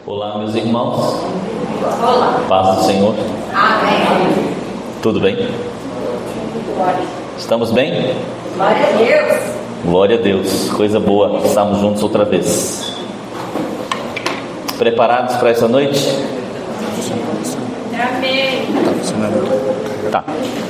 Olá, meus irmãos. Olá. Paz do Senhor. Amém. Tudo bem? Estamos bem? Glória a Deus. Glória a Deus. Coisa boa. Estamos juntos outra vez. Preparados para essa noite? Amém. Tá.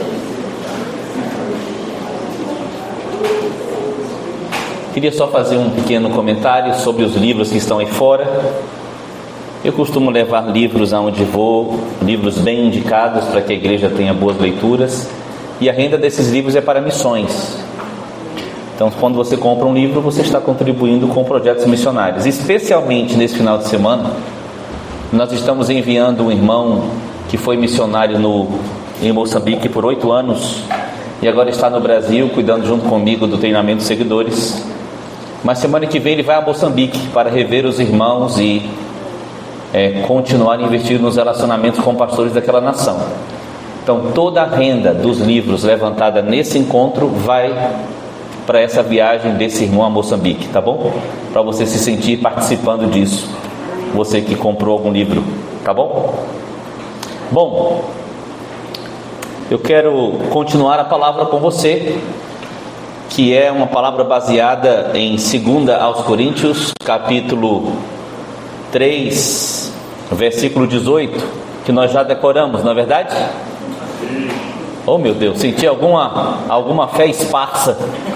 Queria só fazer um pequeno comentário sobre os livros que estão aí fora. Eu costumo levar livros aonde vou, livros bem indicados para que a igreja tenha boas leituras, e a renda desses livros é para missões. Então, quando você compra um livro, você está contribuindo com projetos missionários. Especialmente nesse final de semana, nós estamos enviando um irmão que foi missionário em Moçambique por 8 anos e agora está no Brasil cuidando junto comigo do treinamento de seguidores. Mas semana que vem ele vai a Moçambique para rever os irmãos e continuar a investir nos relacionamentos com pastores daquela nação. Então toda a renda dos livros levantada nesse encontro vai para essa viagem desse irmão a Moçambique, tá bom? Para você se sentir participando disso, você que comprou algum livro, tá bom? Bom, eu quero continuar a palavra com você, que é uma palavra baseada em 2 aos Coríntios, capítulo 3, versículo 18, que nós já decoramos, não é verdade? Oh meu Deus, senti alguma fé esparsa.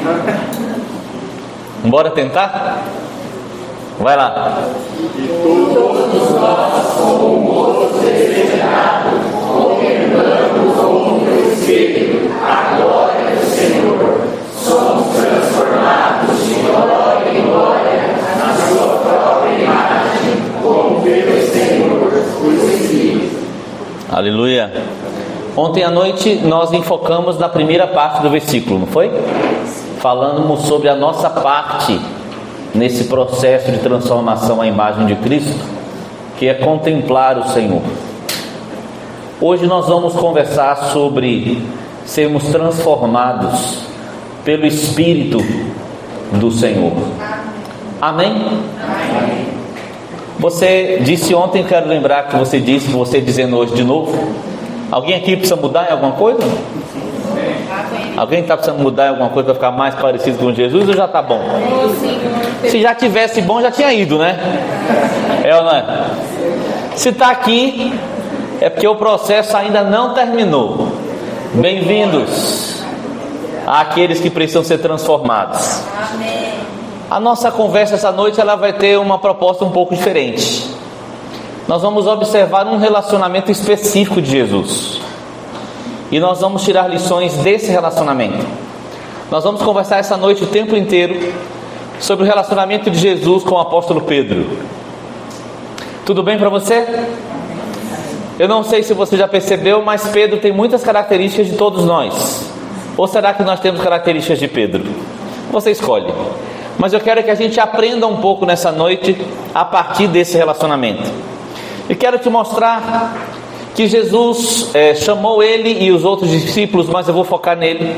Bora tentar? Vai lá. E todos nós somos desejados, contemplando com o Espírito a glória do Senhor. Somos transformados de glória em glória na sua própria imagem, como pelo Senhor o Espírito. Aleluia. Ontem à noite nós enfocamos na primeira parte do versículo, não foi? Falamos sobre a nossa parte nesse processo de transformação à imagem de Cristo, que é contemplar o Senhor. Hoje nós vamos conversar sobre sermos transformados pelo Espírito do Senhor. Amém? Amém. Você disse ontem, quero lembrar que você disse, você dizendo hoje de novo. Alguém aqui precisa mudar em alguma coisa? Alguém está precisando mudar em alguma coisa para ficar mais parecido com Jesus ou já está bom? Se já tivesse bom, já tinha ido, né? É ou não é? Se está aqui, é porque o processo ainda não terminou. Bem-vindos àqueles que precisam ser transformados. Amém. A nossa conversa essa noite ela vai ter uma proposta um pouco diferente. Nós vamos observar um relacionamento específico de Jesus e nós vamos tirar lições desse relacionamento. Nós vamos conversar essa noite o tempo inteiro sobre o relacionamento de Jesus com o apóstolo Pedro. Tudo bem para você? Eu não sei se você já percebeu, mas Pedro tem muitas características de todos nós. Ou será que nós temos características de Pedro? Você escolhe. Mas eu quero que a gente aprenda um pouco nessa noite a partir desse relacionamento. E quero te mostrar que Jesus chamou ele e os outros discípulos, mas eu vou focar nele,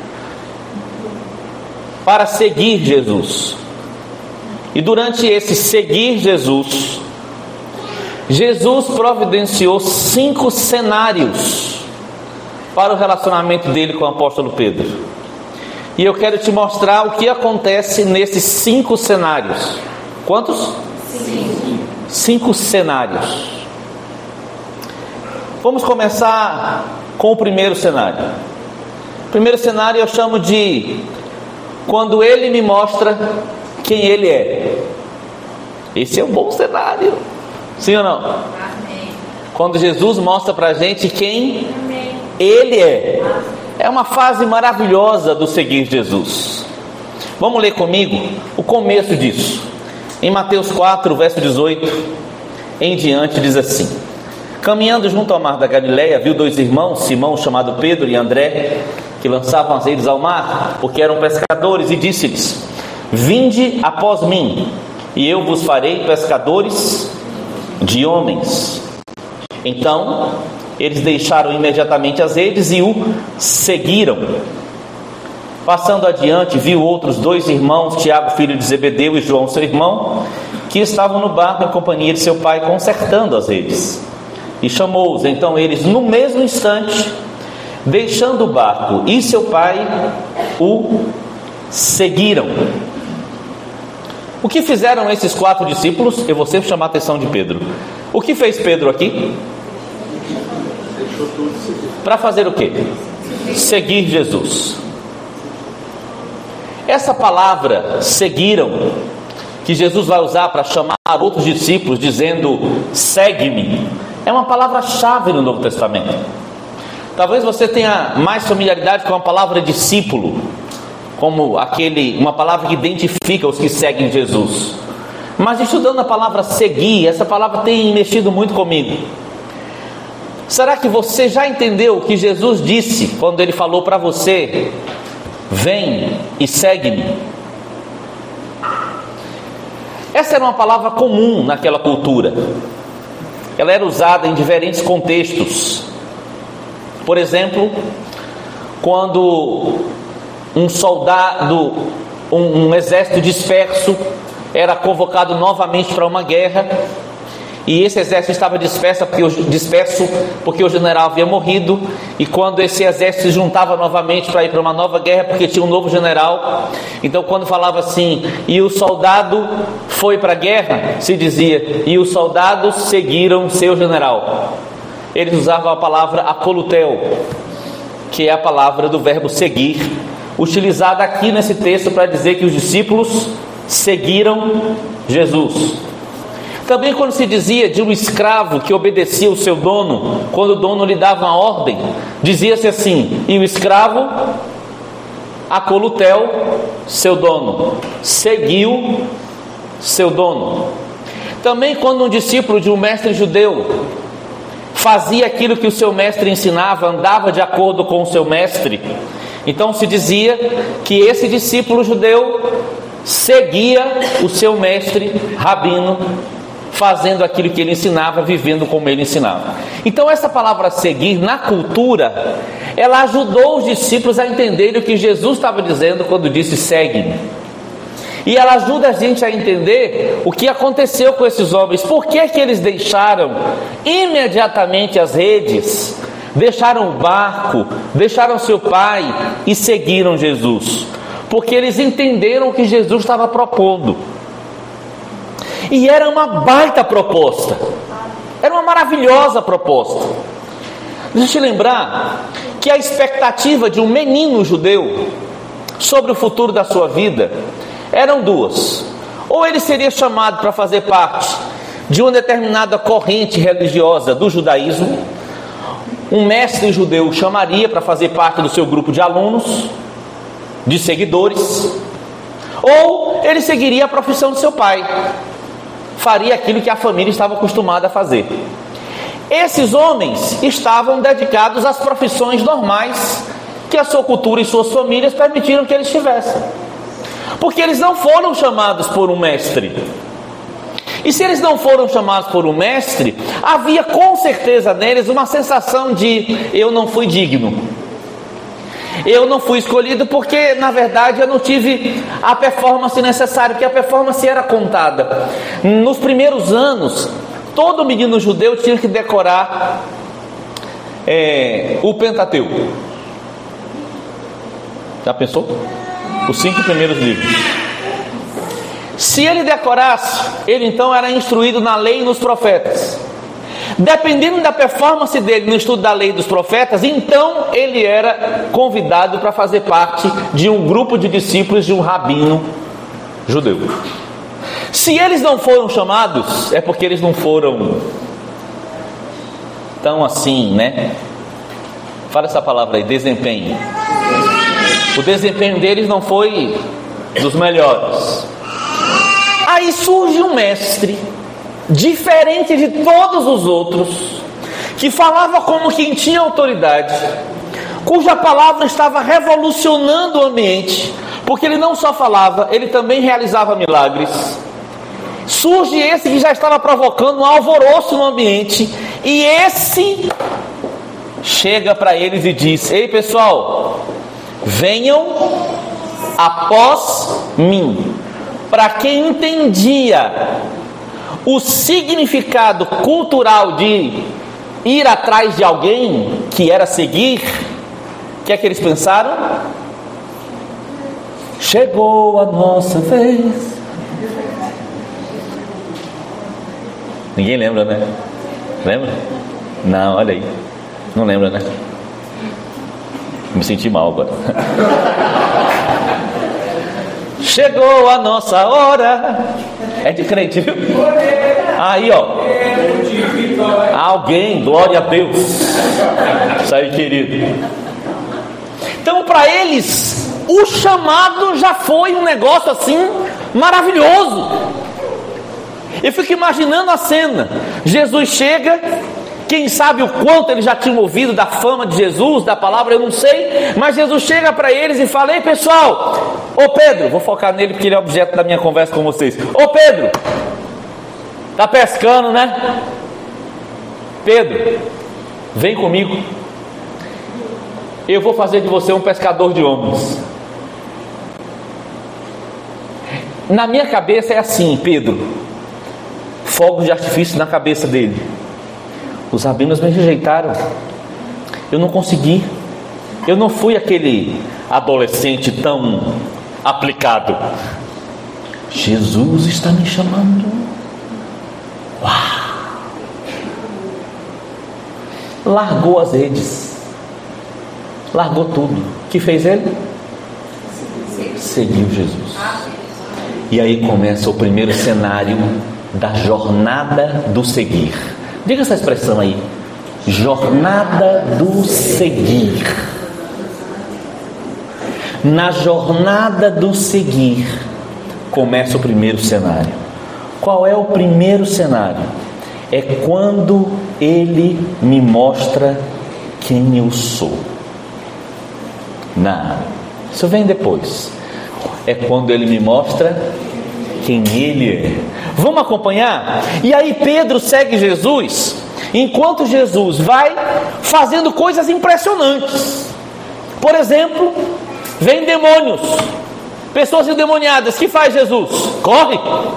para seguir Jesus. E durante esse seguir Jesus, Jesus providenciou 5 cenários para o relacionamento dele com o apóstolo Pedro. E eu quero te mostrar o que acontece nesses 5 cenários. Quantos? 5 cenários. Vamos começar com o primeiro cenário. O primeiro cenário eu chamo de quando ele me mostra quem ele é. Esse é um bom cenário. Sim ou não? Amém. Quando Jesus mostra pra gente quem ele é. É uma fase maravilhosa do seguir Jesus. Vamos ler comigo o começo disso. Em Mateus 4, verso 18 em diante, diz assim: caminhando junto ao mar da Galileia, viu 2 irmãos, Simão, chamado Pedro, e André, que lançavam as redes ao mar, porque eram pescadores, e disse-lhes: vinde após mim, e eu vos farei pescadores de homens. Então eles deixaram imediatamente as redes e o seguiram. Passando adiante, viu outros 2 irmãos, Tiago, filho de Zebedeu, e João, seu irmão, que estavam no barco em companhia de seu pai, consertando as redes. E chamou-os. Então eles, no mesmo instante, deixando o barco e seu pai, o seguiram. O que fizeram esses 4 discípulos? Eu vou sempre chamar a atenção de Pedro. O que fez Pedro aqui? Para fazer o quê? Seguir Jesus. Essa palavra seguiram, que Jesus vai usar para chamar outros discípulos, dizendo segue-me, é uma palavra-chave no Novo Testamento. Talvez você tenha mais familiaridade com a palavra discípulo, como uma palavra que identifica os que seguem Jesus. Mas estudando a palavra seguir, essa palavra tem mexido muito comigo. Será que você já entendeu o que Jesus disse quando ele falou para você: vem e segue-me? Essa era uma palavra comum naquela cultura. Ela era usada em diferentes contextos. Por exemplo, quando um soldado, um exército disperso era convocado novamente para uma guerra, e esse exército estava disperso porque o general havia morrido, e quando esse exército se juntava novamente para ir para uma nova guerra, porque tinha um novo general, então quando falava assim, e o soldado foi para a guerra, se dizia, e os soldados seguiram seu general. Eles usavam a palavra akolutel, que é a palavra do verbo seguir, utilizada aqui nesse texto para dizer que os discípulos seguiram Jesus. Também quando se dizia de um escravo que obedecia o seu dono, quando o dono lhe dava uma ordem, dizia-se assim, e o escravo akolutel seu dono, seguiu seu dono. Também quando um discípulo de um mestre judeu fazia aquilo que o seu mestre ensinava, andava de acordo com o seu mestre, então se dizia que esse discípulo judeu seguia o seu mestre rabino, fazendo aquilo que ele ensinava, vivendo como ele ensinava. Então essa palavra seguir, na cultura, ela ajudou os discípulos a entenderem o que Jesus estava dizendo quando disse segue-me. E ela ajuda a gente a entender o que aconteceu com esses homens. Por que eles deixaram imediatamente as redes, deixaram o barco, deixaram seu pai e seguiram Jesus? Porque eles entenderam o que Jesus estava propondo. E era uma baita proposta, era uma maravilhosa proposta. Deixa eu te lembrar que a expectativa de um menino judeu sobre o futuro da sua vida eram duas: ou ele seria chamado para fazer parte de uma determinada corrente religiosa do judaísmo, um mestre judeu o chamaria para fazer parte do seu grupo de alunos, de seguidores, ou ele seguiria a profissão de seu pai, faria aquilo que a família estava acostumada a fazer. Esses homens estavam dedicados às profissões normais que a sua cultura e suas famílias permitiram que eles tivessem, porque eles não foram chamados por um mestre. E se eles não foram chamados por um mestre, havia com certeza neles uma sensação de eu não fui digno, eu não fui escolhido, porque na verdade eu não tive a performance necessária, porque a performance era contada. Nos primeiros anos, todo menino judeu tinha que decorar o Pentateuco. Já pensou? Os 5 primeiros livros. Se ele decorasse, ele então era instruído na lei e nos profetas. Dependendo da performance dele no estudo da lei e dos profetas, então ele era convidado para fazer parte de um grupo de discípulos de um rabino judeu. Se eles não foram chamados, é porque eles não foram tão assim, né? Fala essa palavra aí, desempenho. O desempenho deles não foi dos melhores. Aí surge um mestre diferente de todos os outros, que falava como quem tinha autoridade, cuja palavra estava revolucionando o ambiente, porque ele não só falava, ele também realizava milagres. Surge esse que já estava provocando um alvoroço no ambiente, e esse chega para eles e diz: ei pessoal, venham após mim. Para quem entendia o significado cultural de ir atrás de alguém, que era seguir, o que é que eles pensaram? Chegou a nossa vez. Ninguém lembra, né? Lembra? Não, olha aí. Não lembra, né? Me senti mal agora. Chegou a nossa hora. É de crente, viu? Aí, ó. Alguém, glória a Deus. Isso aí, querido. Então, para eles, o chamado já foi um negócio assim maravilhoso. Eu fico imaginando a cena. Jesus chega, quem sabe o quanto eles já tinham ouvido da fama de Jesus, da palavra, eu não sei, mas Jesus chega para eles e fala: ei, pessoal, ô Pedro, vou focar nele porque ele é objeto da minha conversa com vocês. Ô Pedro, tá pescando, né? Pedro, vem comigo, eu vou fazer de você um pescador de homens. Na minha cabeça é assim, Pedro, fogos de artifício na cabeça dele. Os rabinos me rejeitaram, eu não consegui, eu não fui aquele adolescente tão aplicado. Jesus está me chamando. Uau! Largou as redes, largou tudo. O que fez ele? Seguiu Jesus. E aí começa o primeiro cenário da jornada do seguir. Diga essa expressão aí: jornada do seguir. Na jornada do seguir começa o primeiro cenário. Qual é o primeiro cenário? É quando ele me mostra quem eu sou. Não, isso vem depois. É quando ele me mostra quem ele é. Vamos acompanhar? E aí Pedro segue Jesus, enquanto Jesus vai fazendo coisas impressionantes. Por exemplo, vem demônios, pessoas endemoniadas. O que faz Jesus? Corre.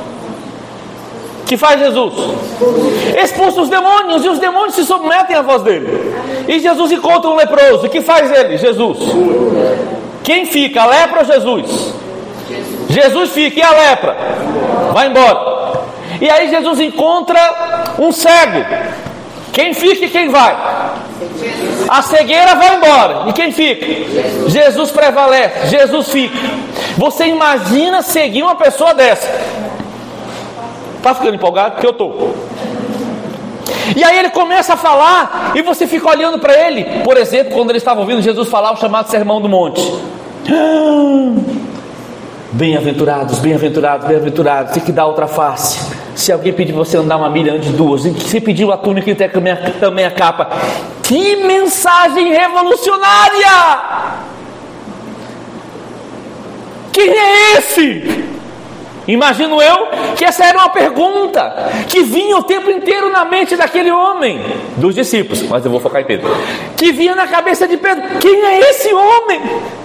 O que faz Jesus? Expulsa os demônios, e os demônios se submetem à voz dele. E Jesus encontra um leproso. O que faz ele? Jesus. Quem fica? A lepra ou Jesus? Jesus fica, e a lepra? Vai embora. E aí Jesus encontra um cego. Quem fica e quem vai? A cegueira vai embora. E quem fica? Jesus prevalece, Jesus fica. Você imagina seguir uma pessoa dessa? Está ficando empolgado? Porque eu estou. E aí ele começa a falar, e você fica olhando para ele. Por exemplo, quando ele estava ouvindo Jesus falar o chamado Sermão do Monte. Bem-aventurados, bem-aventurados, bem-aventurados. Tem que dar outra face. Se alguém pedir você andar uma milha, ande duas. E se pedir a túnica, tem também a capa. Que mensagem revolucionária! Quem é esse? Imagino eu que essa era uma pergunta que vinha o tempo inteiro na mente daquele homem, dos discípulos, mas eu vou focar em Pedro, que vinha na cabeça de Pedro: quem é esse homem?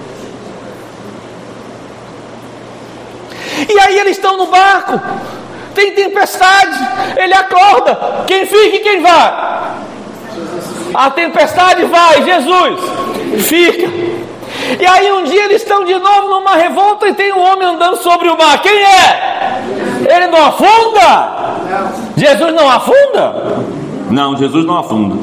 E aí eles estão no barco, tem tempestade, ele acorda, quem fica e quem vai? A tempestade vai, Jesus fica. E aí um dia eles estão de novo numa revolta e tem um homem andando sobre o mar. Quem é? Ele não afunda? Jesus não afunda? Não, Jesus não afunda.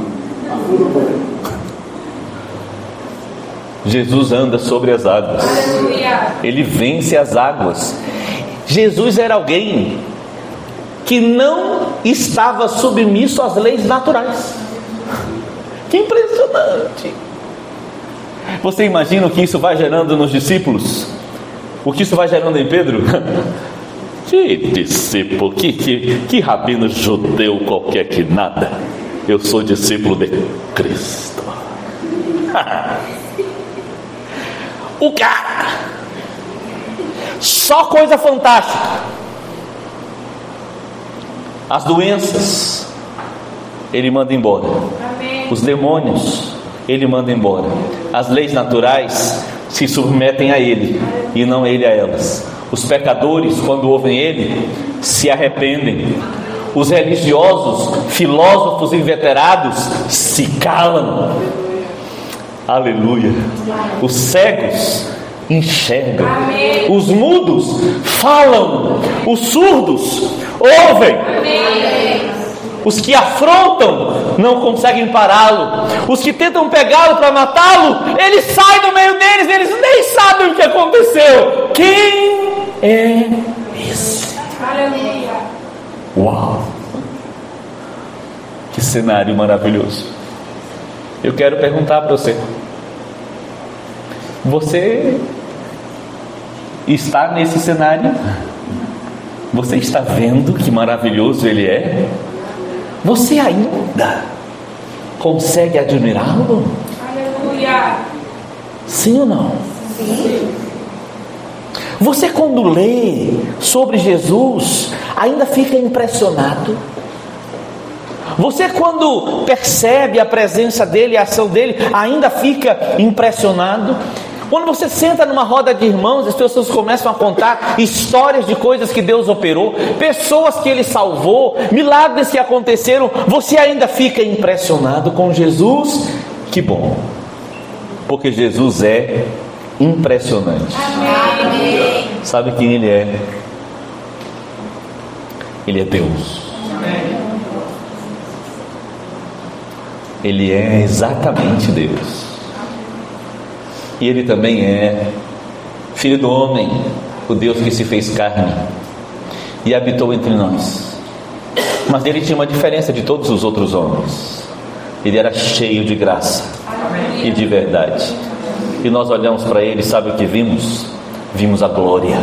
Jesus anda sobre as águas. Ele vence as águas. Jesus era alguém que não estava submisso às leis naturais. Que impressionante! Você imagina o que isso vai gerando nos discípulos? O que isso vai gerando em Pedro? Que discípulo, que rabino judeu qualquer que nada. Eu sou discípulo de Cristo. O cara, só coisa fantástica. As doenças, ele manda embora. Os demônios, ele manda embora. As leis naturais se submetem a ele e não ele a elas. Os pecadores, quando ouvem ele, se arrependem. Os religiosos, filósofos inveterados se calam. Aleluia. Os cegos enxergam. Amém. Os mudos falam. Os surdos ouvem. Amém. Os que afrontam não conseguem pará-lo. Os que tentam pegá-lo para matá-lo, ele sai do meio deles, eles nem sabem o que aconteceu. Quem é esse? Aleluia. Uau! Que cenário maravilhoso. Eu quero perguntar para você: você está nesse cenário? Você está vendo que maravilhoso ele é? Você ainda consegue admirá-lo? Aleluia. Sim ou não? Sim. Você, quando lê sobre Jesus, ainda fica impressionado? Você, quando percebe a presença dele, a ação dele, ainda fica impressionado? Quando você senta numa roda de irmãos, as pessoas começam a contar histórias de coisas que Deus operou, pessoas que Ele salvou, milagres que aconteceram, você ainda fica impressionado com Jesus? Que bom, porque Jesus é impressionante. Amém. Sabe quem Ele é? Ele é Deus. Ele é exatamente Deus. E Ele também é Filho do homem, o Deus que se fez carne e habitou entre nós. Mas Ele tinha uma diferença de todos os outros homens: Ele era cheio de graça e de verdade. E nós olhamos para Ele, sabe o que vimos? Vimos a glória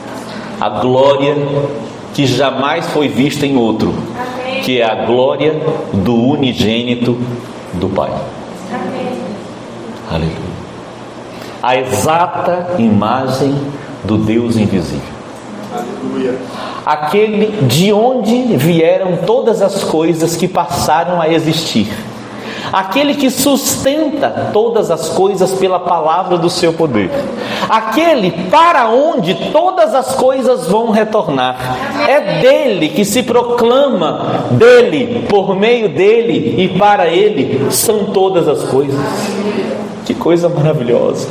que jamais foi vista em outro, que é a glória do unigênito do Pai. Aleluia. A exata imagem do Deus invisível. Aleluia. Aquele de onde vieram todas as coisas que passaram a existir. Aquele que sustenta todas as coisas pela palavra do seu poder. Aquele para onde todas as coisas vão retornar. É dele que se proclama, dele, por meio dele e para ele são todas as coisas. Que coisa maravilhosa.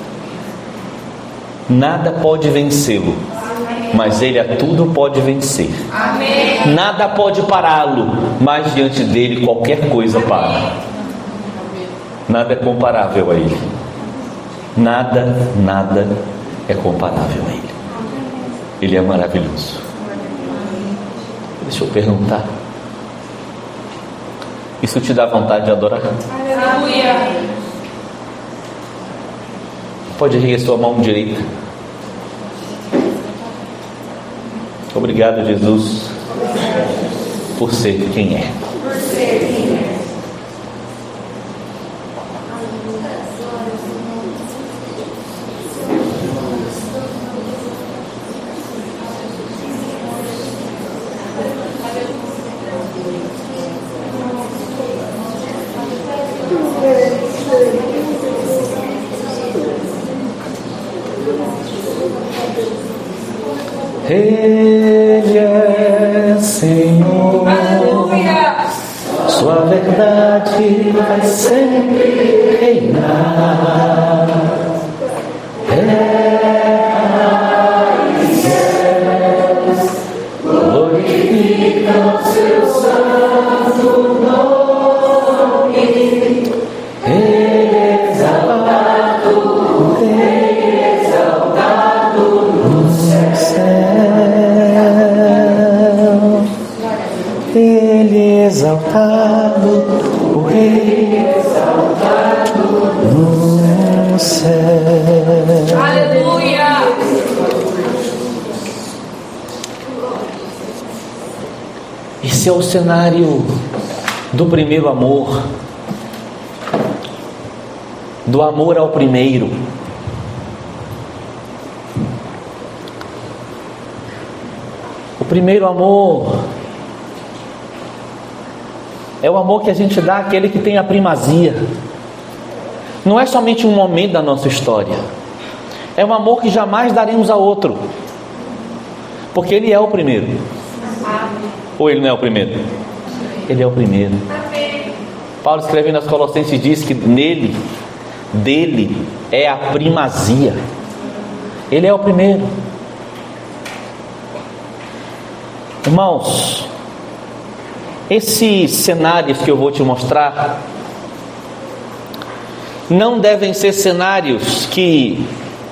Nada pode vencê-lo, mas ele a tudo pode vencer. Amém. Nada pode pará-lo, mas diante dele qualquer coisa para. Nada é comparável a ele. Nada é comparável a ele. Ele é maravilhoso. Deixa eu perguntar: isso te dá vontade de adorar? Aleluia. Pode erguer sua mão direita. Obrigado, Jesus, por ser quem é. Por ser quem é. Ele é Senhor. Aleluia. Sua verdade vai sempre reinar. Glorifica o seu santo nome. Exaltado, exaltado no céu. Ele exaltado, o Rei exaltado no céu. Aleluia. Esse é o cenário do primeiro amor, do amor ao primeiro. O primeiro amor é o amor que a gente dá àquele que tem a primazia. Não é somente um momento da nossa história, é um amor que jamais daremos a outro, porque Ele é o primeiro. Ou ele não é o primeiro? Ele é o primeiro. Paulo escrevendo aos Colossenses diz que dele é a primazia. Ele é o primeiro. Irmãos, esses cenários que eu vou te mostrar não devem ser cenários que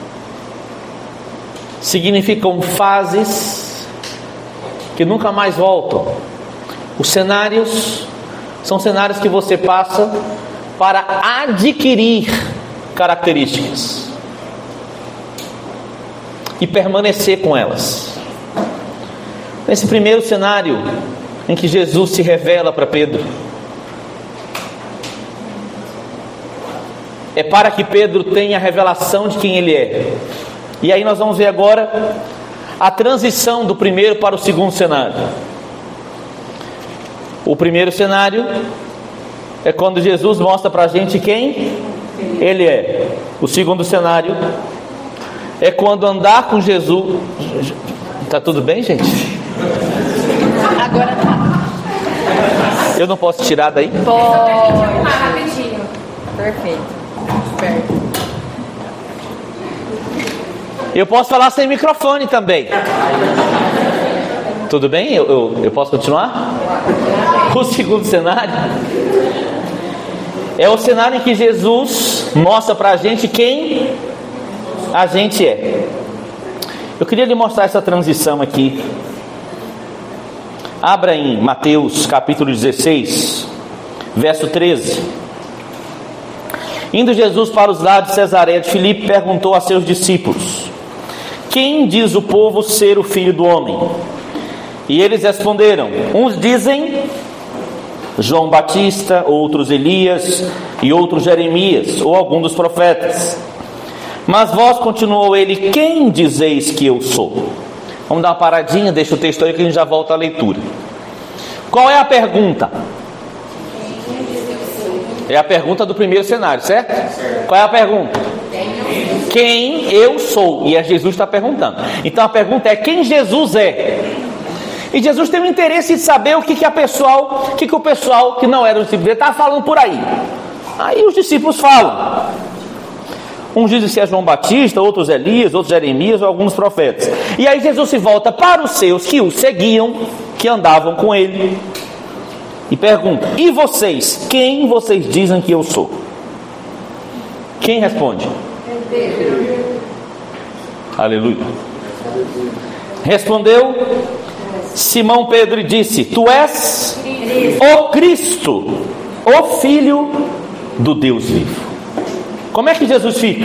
significam fases que nunca mais voltam. Os cenários são cenários que você passa para adquirir características e permanecer com elas. Nesse primeiro cenário em que Jesus se revela para Pedro, é para que Pedro tenha a revelação de quem ele é. E aí nós vamos ver agora a transição do primeiro para o segundo cenário. O primeiro cenário é quando Jesus mostra para a gente quem ele é. O segundo cenário é quando andar com Jesus. Tá tudo bem, gente? Agora tá. Eu não posso tirar daí? Pode. Rapidinho. Perfeito. Certo. Eu posso falar sem microfone também. Tudo bem? Eu posso continuar? O segundo cenário é o cenário em que Jesus mostra pra gente quem a gente é. Eu queria lhe mostrar essa transição aqui. Abra em Mateus capítulo 16, verso 13. Indo Jesus para os lados de Cesareia de Filipe, perguntou a seus discípulos: quem diz o povo ser o Filho do Homem? E eles responderam: uns dizem João Batista, outros Elias e outros Jeremias ou algum dos profetas. Mas vós, continuou ele, quem dizeis que eu sou? Vamos dar uma paradinha, deixa o texto aí que a gente já volta à leitura. Qual é a pergunta? É a pergunta do primeiro cenário, certo? Qual é a pergunta? Quem eu sou? E é Jesus que está perguntando. Então a pergunta é: quem Jesus é? E Jesus tem um interesse em saber o que o pessoal que não era o discípulo dele estava falando por aí. Aí os discípulos falam. Uns dizem que é João Batista, outros Elias, outros Jeremias ou alguns profetas. E aí Jesus se volta para os seus que o seguiam, que andavam com ele, e pergunta: e vocês? Quem vocês dizem que eu sou? Quem responde? Aleluia. Respondeu Simão Pedro e disse: tu és o Cristo, o Filho do Deus vivo. Como é que Jesus fica?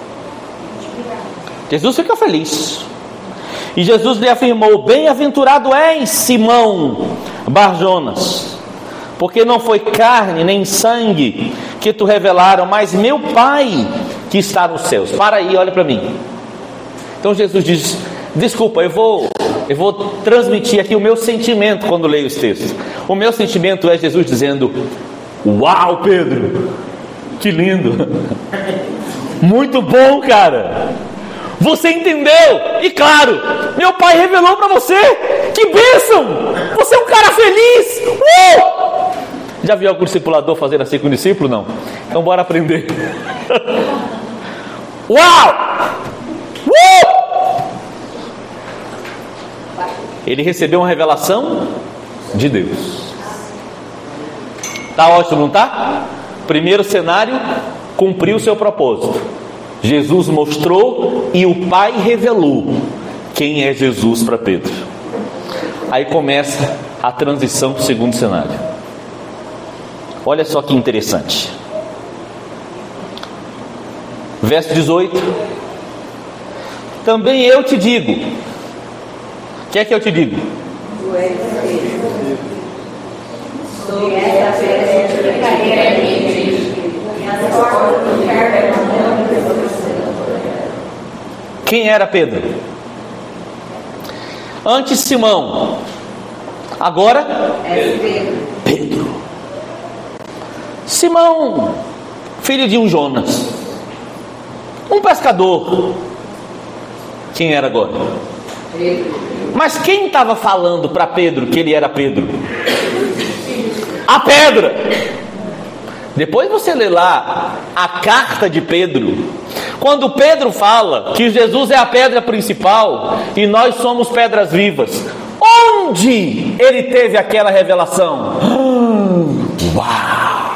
Jesus fica feliz. E Jesus lhe afirmou: bem-aventurado és, Simão Barjonas, porque não foi carne nem sangue que tu revelaram, mas meu Pai que está nos céus. Para aí, olha para mim. Então Jesus diz: desculpa, eu vou transmitir aqui o meu sentimento quando leio esse texto. O meu sentimento é Jesus dizendo: uau, Pedro, que lindo, muito bom, cara, você entendeu? E claro, meu Pai revelou para você. Que bênção, você é um cara feliz. Já viu algum discipulador fazer assim com o discípulo? Não? Então bora aprender. Uau! Ele recebeu uma revelação de Deus. Tá ótimo, não tá? Primeiro cenário, cumpriu o seu propósito. Jesus mostrou e o Pai revelou quem é Jesus para Pedro. Aí começa a transição para o segundo cenário. Olha só que interessante. Verso 18. Também eu te digo. O que é que eu te digo? Quem era Pedro? Antes Simão, agora Pedro. Simão, filho de um Jonas, um pescador. Quem era agora? Mas quem estava falando para Pedro que ele era Pedro? A pedra. Depois você lê lá a carta de Pedro, quando Pedro fala que Jesus é a pedra principal e nós somos pedras vivas. Onde ele teve aquela revelação? Uau!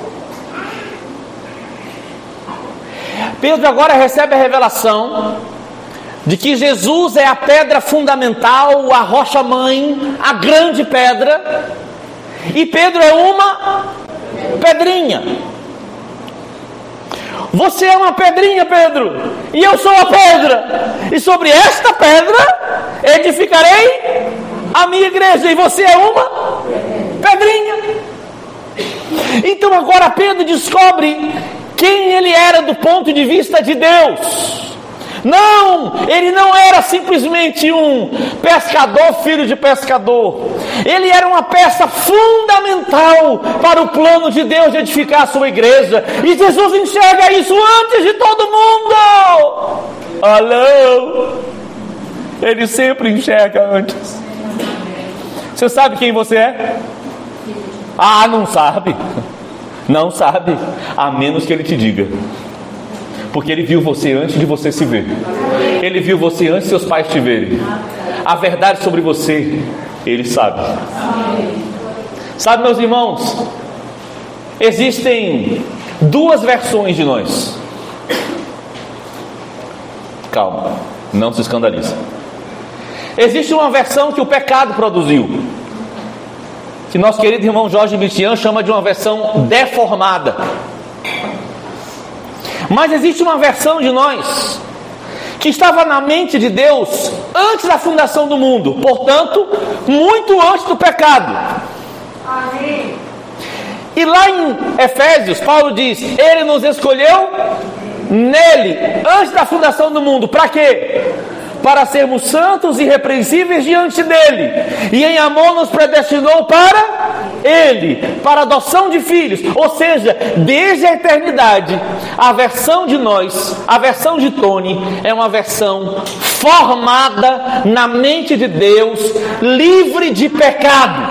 Pedro agora recebe a revelação de que Jesus é a pedra fundamental, a rocha-mãe, a grande pedra, e Pedro é uma pedrinha. Você é uma pedrinha, Pedro, e eu sou a pedra, e sobre esta pedra edificarei a minha igreja, e você é uma pedrinha. Então agora Pedro descobre quem ele era do ponto de vista de Deus. Não, ele não era simplesmente um pescador, filho de pescador. Ele era uma peça fundamental para o plano de Deus de edificar a sua igreja. E Jesus enxerga isso antes de todo mundo. Alô? Ele sempre enxerga antes. Você sabe quem você é? Ah, não sabe. Não sabe, a menos que ele te diga. Porque ele viu você antes de você se ver. Ele viu você antes de seus pais te verem. A verdade sobre você, ele sabe. Sabe, meus irmãos, existem duas versões de nós. Calma, não se escandalize. Existe uma versão que o pecado produziu, que nosso querido irmão Jorge Michian chama de uma versão deformada. Mas existe uma versão de nós que estava na mente de Deus antes da fundação do mundo, portanto, muito antes do pecado. Amém. E lá em Efésios, Paulo diz: Ele nos escolheu nele, antes da fundação do mundo. Para quê? Para sermos santos e irrepreensíveis diante dele, e em amor nos predestinou para ele, para a adoção de filhos. Ou seja, desde a eternidade, a versão de nós, a versão de Tony, é uma versão formada na mente de Deus, livre de pecado.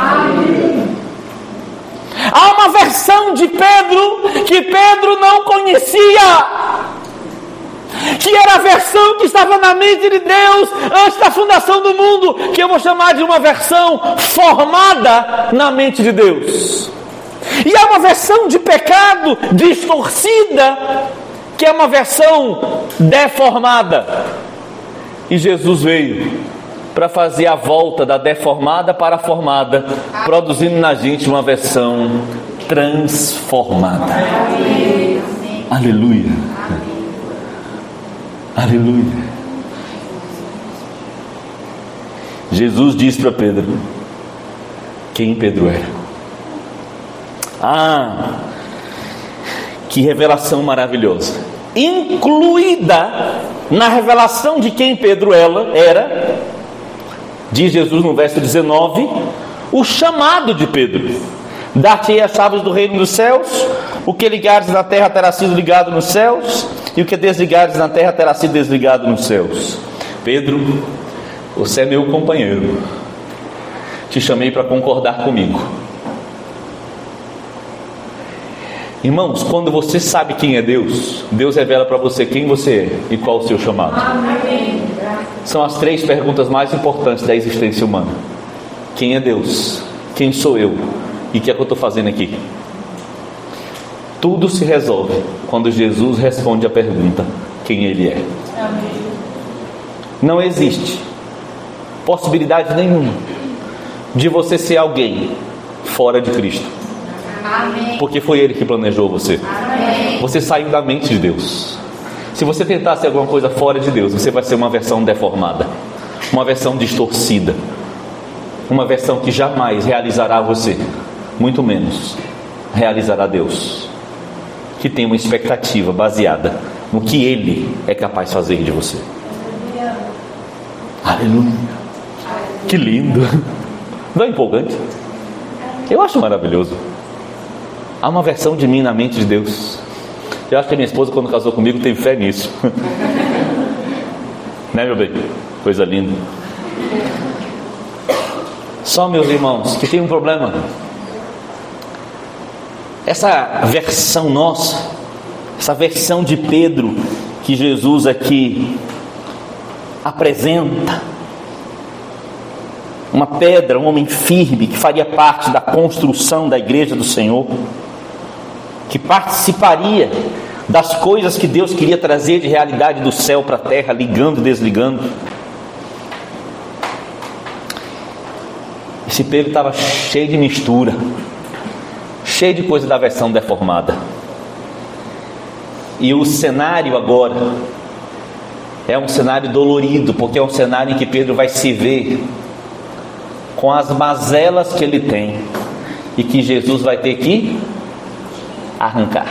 Há uma versão de Pedro que Pedro não conhecia, que era a versão que estava na mente de Deus antes da fundação do mundo, que eu vou chamar de uma versão formada na mente de Deus. E há uma versão de pecado distorcida, que é uma versão deformada. E Jesus veio para fazer a volta da deformada para a formada, produzindo na gente uma versão transformada. Aleluia. Aleluia. Jesus diz para Pedro quem Pedro era. Ah, que revelação maravilhosa! Incluída na revelação de quem Pedro era, diz Jesus no verso 19, o chamado de Pedro: dar-te-ei as chaves do reino dos céus, o que ligares na terra terá sido ligado nos céus, e o que desligares na terra terá sido desligado nos céus. Pedro, você é meu companheiro. Te chamei para concordar comigo. Irmãos, quando você sabe quem é Deus, Deus revela para você quem você é e qual o seu chamado. Amém. São as 3 perguntas mais importantes da existência humana: quem é Deus? Quem sou eu? E o que é que eu estou fazendo aqui? Tudo se resolve quando Jesus responde a pergunta: quem Ele é. Amém. Não existe possibilidade nenhuma de você ser alguém fora de Cristo. Amém. Porque foi Ele que planejou você. Amém. Você saiu da mente de Deus. Se você tentar ser alguma coisa fora de Deus, você vai ser uma versão deformada, uma versão distorcida, uma versão que jamais realizará você, muito menos realizará Deus, que tem uma expectativa baseada no que Ele é capaz de fazer de você. Aleluia. Que lindo. Não é empolgante? Eu acho maravilhoso. Há uma versão de mim na mente de Deus. Eu acho que a minha esposa, quando casou comigo, teve fé nisso. Né, meu bem? Coisa linda. Só, meus irmãos, que tem um problema. Essa versão nossa, essa versão de Pedro que Jesus aqui apresenta, uma pedra, um homem firme que faria parte da construção da igreja do Senhor, que participaria das coisas que Deus queria trazer de realidade do céu para a terra, ligando e desligando. Esse Pedro estava cheio de mistura, cheio de coisa da versão deformada. E o cenário agora é um cenário dolorido, porque é um cenário em que Pedro vai se ver com as mazelas que ele tem e que Jesus vai ter que arrancar.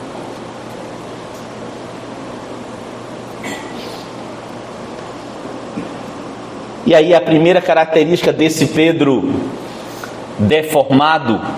E aí a primeira característica desse Pedro deformado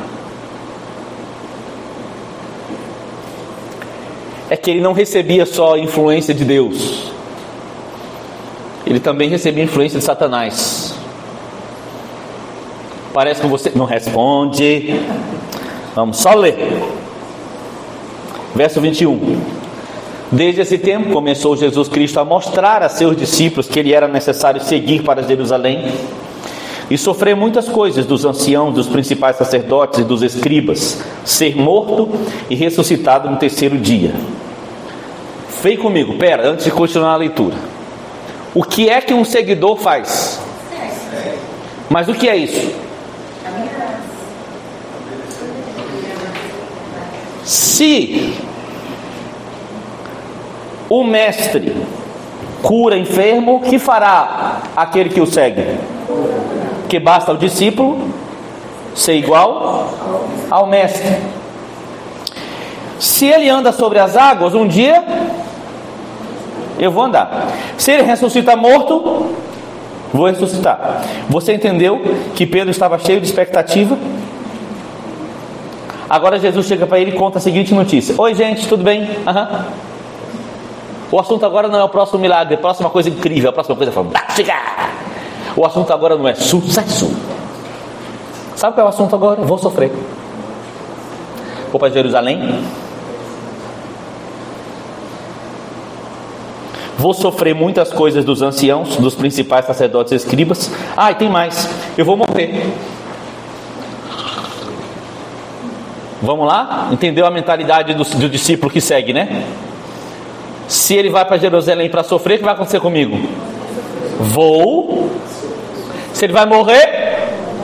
é que ele não recebia só a influência de Deus, ele também recebia a influência de Satanás. Parece que você não responde. Vamos só ler. Verso 21. Desde esse tempo começou Jesus Cristo a mostrar a seus discípulos que ele era necessário seguir para Jerusalém e sofrer muitas coisas dos anciãos, dos principais sacerdotes e dos escribas, ser morto e ressuscitado no terceiro dia. Vem comigo, antes de continuar a leitura. O que é que um seguidor faz? Mas o que é isso? Se o mestre cura enfermo, o que fará aquele que o segue? Que basta ao discípulo ser igual ao mestre. Se ele anda sobre as águas, um dia eu vou andar. Se ele ressuscita morto, vou ressuscitar. Você entendeu que Pedro estava cheio de expectativa? Agora Jesus chega para ele e conta a seguinte notícia: oi gente, tudo bem? O assunto agora não é o próximo milagre, a próxima coisa incrível, a próxima coisa fantástica. O assunto agora não é sucesso. Sabe qual é o assunto agora? Eu vou sofrer. Vou para Jerusalém. Vou sofrer muitas coisas dos anciãos, dos principais sacerdotes e escribas. E tem mais. Eu vou morrer. Vamos lá? Entendeu a mentalidade do discípulo que segue, né? Se ele vai para Jerusalém para sofrer, o que vai acontecer comigo? Vou. Se ele vai morrer,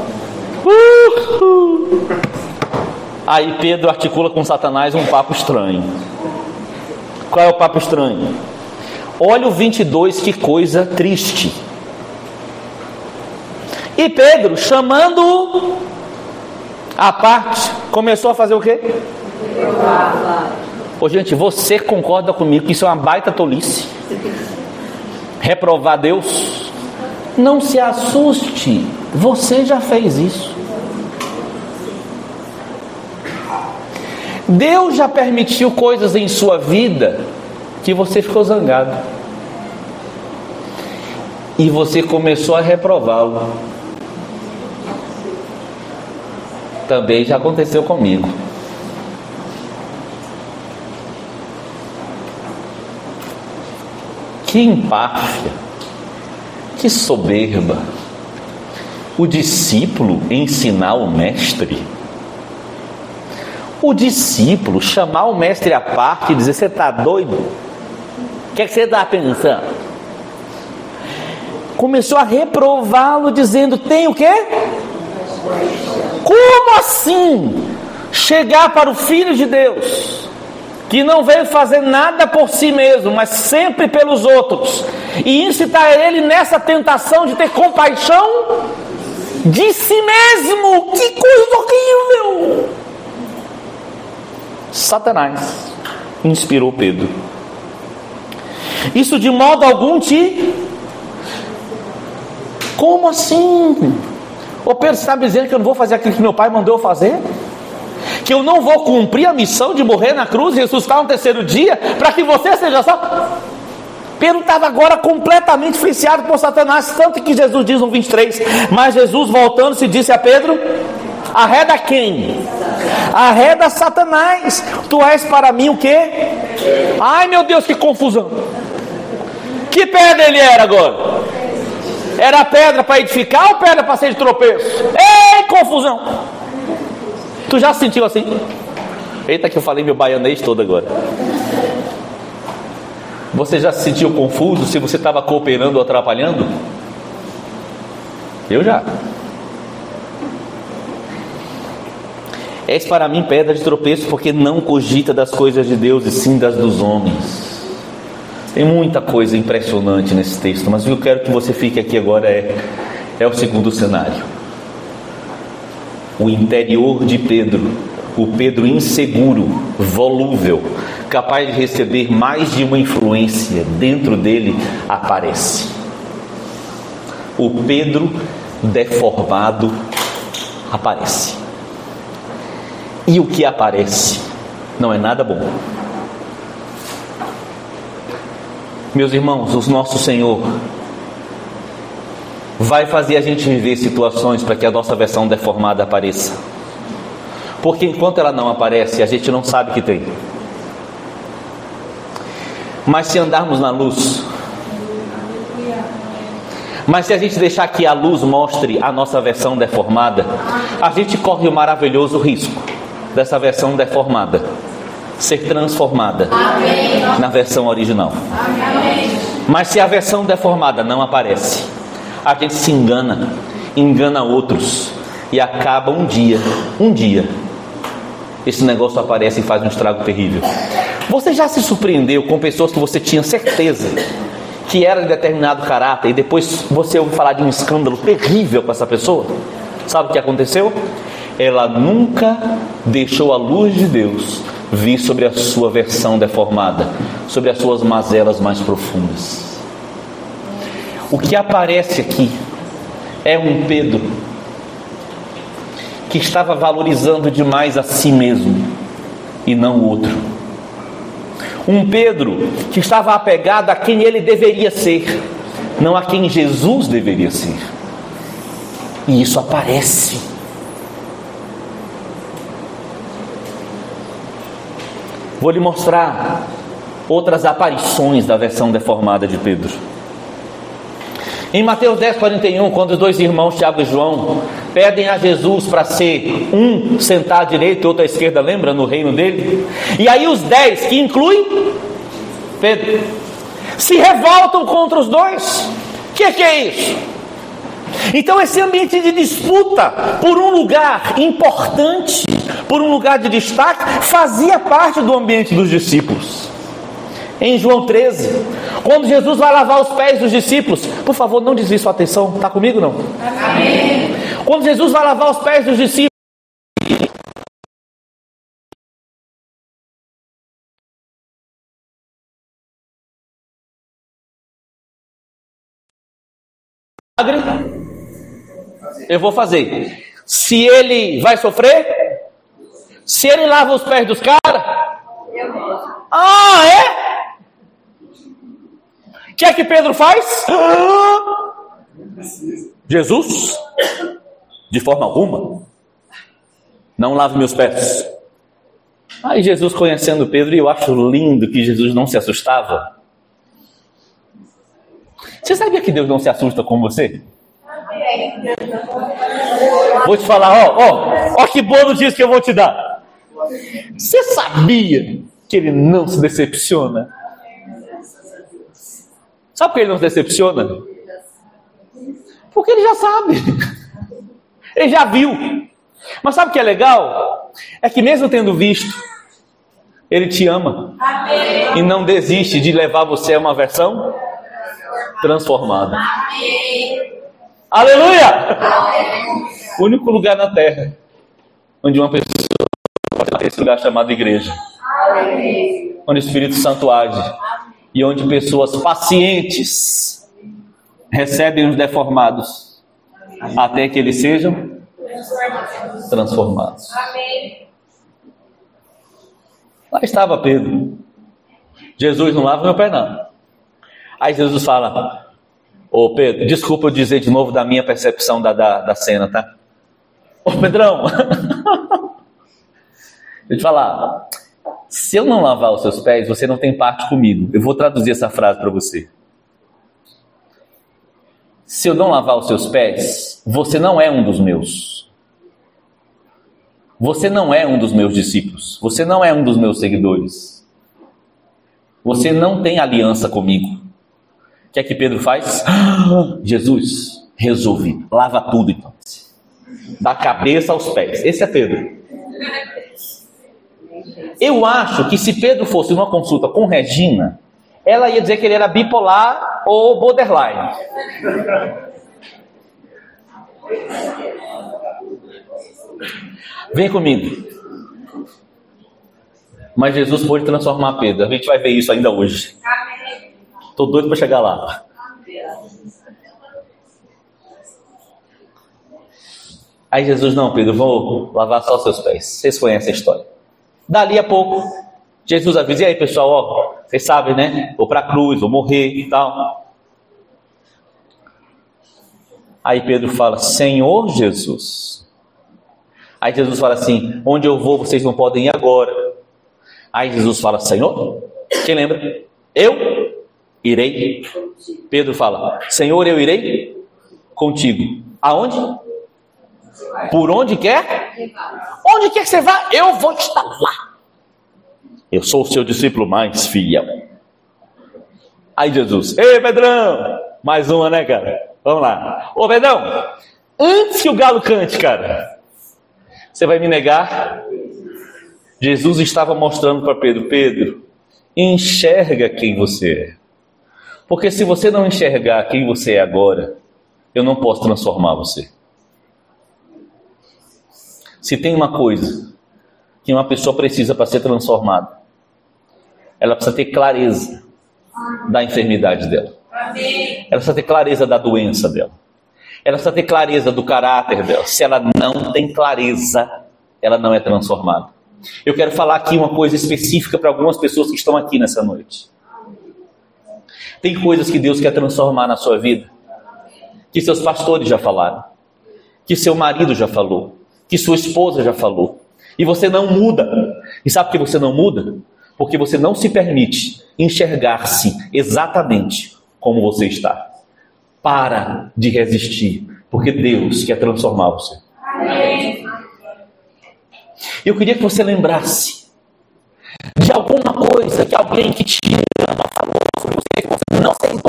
Aí Pedro articula com Satanás um papo estranho. Qual é o papo estranho? Olha o 22, que coisa triste. E Pedro, chamando-o à parte, começou a fazer o quê? Gente, você concorda comigo que isso é uma baita tolice? Reprovar Deus? Não se assuste, você já fez isso. Deus já permitiu coisas em sua vida que você ficou zangado e você começou a reprová-lo. Também já aconteceu comigo. Que empáfia, que soberba. O discípulo ensinar o mestre. O discípulo chamar o mestre à parte e dizer: você está doido? O que é que você está pensando? Começou a reprová-lo, dizendo: tem o quê? Como assim? Chegar para o Filho de Deus, que não veio fazer nada por si mesmo, mas sempre pelos outros, e incitar ele nessa tentação de ter compaixão de si mesmo. Que coisa horrível! Satanás inspirou Pedro. Isso de modo algum te... Como assim? Ô Pedro, você está me dizendo que eu não vou fazer aquilo que meu pai mandou eu fazer? Que eu não vou cumprir a missão de morrer na cruz e ressuscitar no terceiro dia, para que você seja salvo? Pedro estava agora completamente influenciado por Satanás, tanto que Jesus diz no 23, mas Jesus voltando-se disse a Pedro: arreda quem? Arreda Satanás, tu és para mim o quê? Ai meu Deus, que confusão! Que pedra ele era agora? Era pedra para edificar ou pedra para ser de tropeço? Ei, confusão! Tu já se sentiu assim? Eita, que eu falei meu baianês todo agora. Você já se sentiu confuso se você estava cooperando ou atrapalhando? Eu já. És para mim pedra de tropeço, porque não cogita das coisas de Deus e sim das dos homens. Tem muita coisa impressionante nesse texto, mas o que eu quero que você fique aqui agora é o segundo cenário. O interior de Pedro, o Pedro inseguro, volúvel, capaz de receber mais de uma influência dentro dele, aparece. O Pedro deformado aparece. E o que aparece não é nada bom. Meus irmãos, o nosso Senhor vai fazer a gente viver situações para que a nossa versão deformada apareça. Porque enquanto ela não aparece, a gente não sabe que tem. Mas se andarmos na luz, mas se a gente deixar que a luz mostre a nossa versão deformada, a gente corre o maravilhoso risco dessa versão deformada ser transformada na versão original. Mas se a versão deformada não aparece, a gente se engana outros, e acaba um dia, esse negócio aparece e faz um estrago terrível. Você já se surpreendeu com pessoas que você tinha certeza que era de determinado caráter, e depois você ouve falar de um escândalo terrível com essa pessoa? Sabe o que aconteceu? Ela nunca deixou a luz de Deus vir sobre a sua versão deformada, sobre as suas mazelas mais profundas. O que aparece aqui é um Pedro que estava valorizando demais a si mesmo e não o outro. Um Pedro que estava apegado a quem ele deveria ser, não a quem Jesus deveria ser. E isso aparece. Vou lhe mostrar outras aparições da versão deformada de Pedro. Em Mateus 10:41, quando os dois irmãos Tiago e João pedem a Jesus para ser um sentar à direita e outro à esquerda, lembra, no reino dele? E aí os 10, que incluem Pedro, se revoltam contra os dois. O que é isso? Então esse ambiente de disputa por um lugar importante, por um lugar de destaque, fazia parte do ambiente dos discípulos. Em João 13, quando Jesus vai lavar os pés dos discípulos, por favor, não desvie sua atenção, está comigo não? Amém. Quando Jesus vai lavar os pés dos discípulos, eu vou fazer. Se ele vai sofrer, se ele lava os pés dos caras, é? O que é que Pedro faz? Jesus, de forma alguma, não lave meus pés. Aí Jesus, conhecendo Pedro, e eu acho lindo que Jesus não se assustava. Você sabia que Deus não se assusta com você? Vou te falar, ó que boa notícia que eu vou te dar. Você sabia que ele não se decepciona? Sabe por que ele não se decepciona? Porque ele já sabe. Ele já viu. Mas sabe o que é legal? É que mesmo tendo visto, ele te ama. Amém. E não desiste de levar você a uma versão transformada. Amém. Aleluia! Amém. O único lugar na terra onde uma pessoa pode ter esse lugar chamado igreja. Amém. Onde o Espírito Santo age. E onde pessoas pacientes recebem os deformados até que eles sejam transformados. Amém. Lá estava Pedro. Jesus, não lava meu pé não. Aí Jesus fala: ô Pedro, desculpa eu dizer de novo da minha percepção da cena, tá? Ô Pedrão, eu te falar, se eu não lavar os seus pés, você não tem parte comigo. Eu vou traduzir essa frase para você. Se eu não lavar os seus pés, você não é um dos meus. Você não é um dos meus discípulos. Você não é um dos meus seguidores. Você não tem aliança comigo. O que é que Pedro faz? Jesus, resolvi. Lava tudo então. Da cabeça aos pés. Esse é Pedro. Eu acho que se Pedro fosse numa consulta com Regina, ela ia dizer que ele era bipolar ou borderline. Vem comigo. Mas Jesus pôde transformar Pedro. A gente vai ver isso ainda hoje. Estou doido para chegar lá. Aí Jesus: não, Pedro, vou lavar só os seus pés. Vocês conhecem a história. Dali a pouco, Jesus avisa: e aí pessoal, ó, vocês sabem, né? Vou para a cruz, vou morrer e tal. Aí Pedro fala: Senhor Jesus. Aí Jesus fala assim: onde eu vou, vocês não podem ir agora. Aí Jesus fala: Senhor, quem lembra? Eu irei. Pedro fala: Senhor, eu irei contigo. Aonde? Por onde quer? Onde quer que você vá, eu vou estar lá. Eu sou o seu discípulo mais fiel. Aí Jesus: ei Pedrão, mais uma, né, cara? Vamos lá. Ô Pedrão, antes que o galo cante, cara, você vai me negar? Jesus estava mostrando para Pedro: Pedro, enxerga quem você é. Porque se você não enxergar quem você é agora, eu não posso transformar você. Se tem uma coisa que uma pessoa precisa para ser transformada, ela precisa ter clareza da enfermidade dela. Ela precisa ter clareza da doença dela. Ela precisa ter clareza do caráter dela. Se ela não tem clareza, ela não é transformada. Eu quero falar aqui uma coisa específica para algumas pessoas que estão aqui nessa noite. Tem coisas que Deus quer transformar na sua vida, que seus pastores já falaram, que seu marido já falou, que sua esposa já falou, e você não muda. E sabe por que você não muda? Porque você não se permite enxergar-se exatamente como você está. Para de resistir, porque Deus quer transformar você. Amém. Eu queria que você lembrasse de alguma coisa que alguém que te ama falou sobre você, que você não aceitou.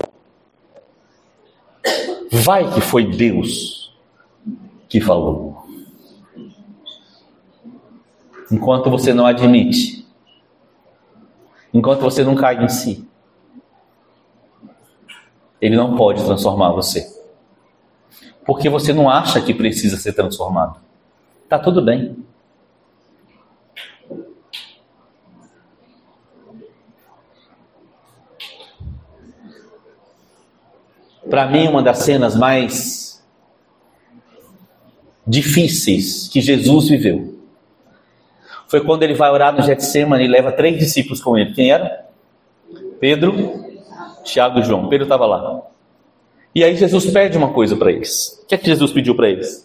Vai que foi Deus que falou. Enquanto você não admite, enquanto você não cai em si, Ele não pode transformar você. Porque você não acha que precisa ser transformado. Tá tudo bem. Para mim, uma das cenas mais difíceis que Jesus viveu foi quando ele vai orar no Getsemane e leva 3 discípulos com ele. Quem era? Pedro, Tiago e João. Pedro estava lá. E aí Jesus pede uma coisa para eles. O que é que Jesus pediu para eles?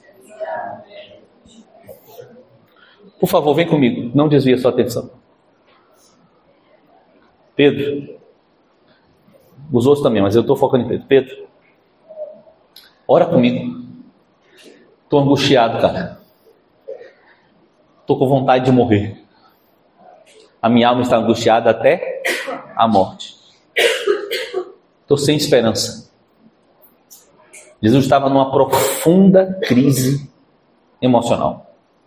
Por favor, vem comigo. Não desvie a sua atenção. Pedro. Os outros também, mas eu estou focando em Pedro. Pedro, ora comigo. Estou angustiado, cara. Estou com vontade de morrer. A minha alma está angustiada até a morte. Estou sem esperança. Jesus estava numa profunda crise emocional.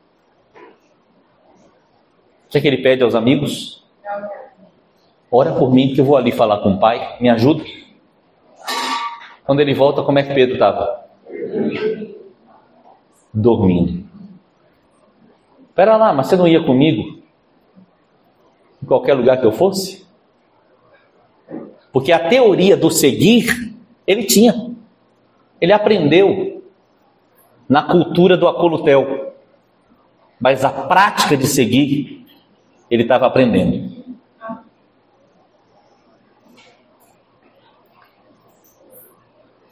O que é que ele pede aos amigos? Ora por mim que eu vou ali falar com o Pai. Me ajuda. Quando ele volta, como é que Pedro estava? Dormindo. Espera lá, mas você não ia comigo? Em qualquer lugar que eu fosse? Porque a teoria do seguir, ele tinha. Ele aprendeu na cultura do Acolutel. Mas a prática de seguir, ele estava aprendendo.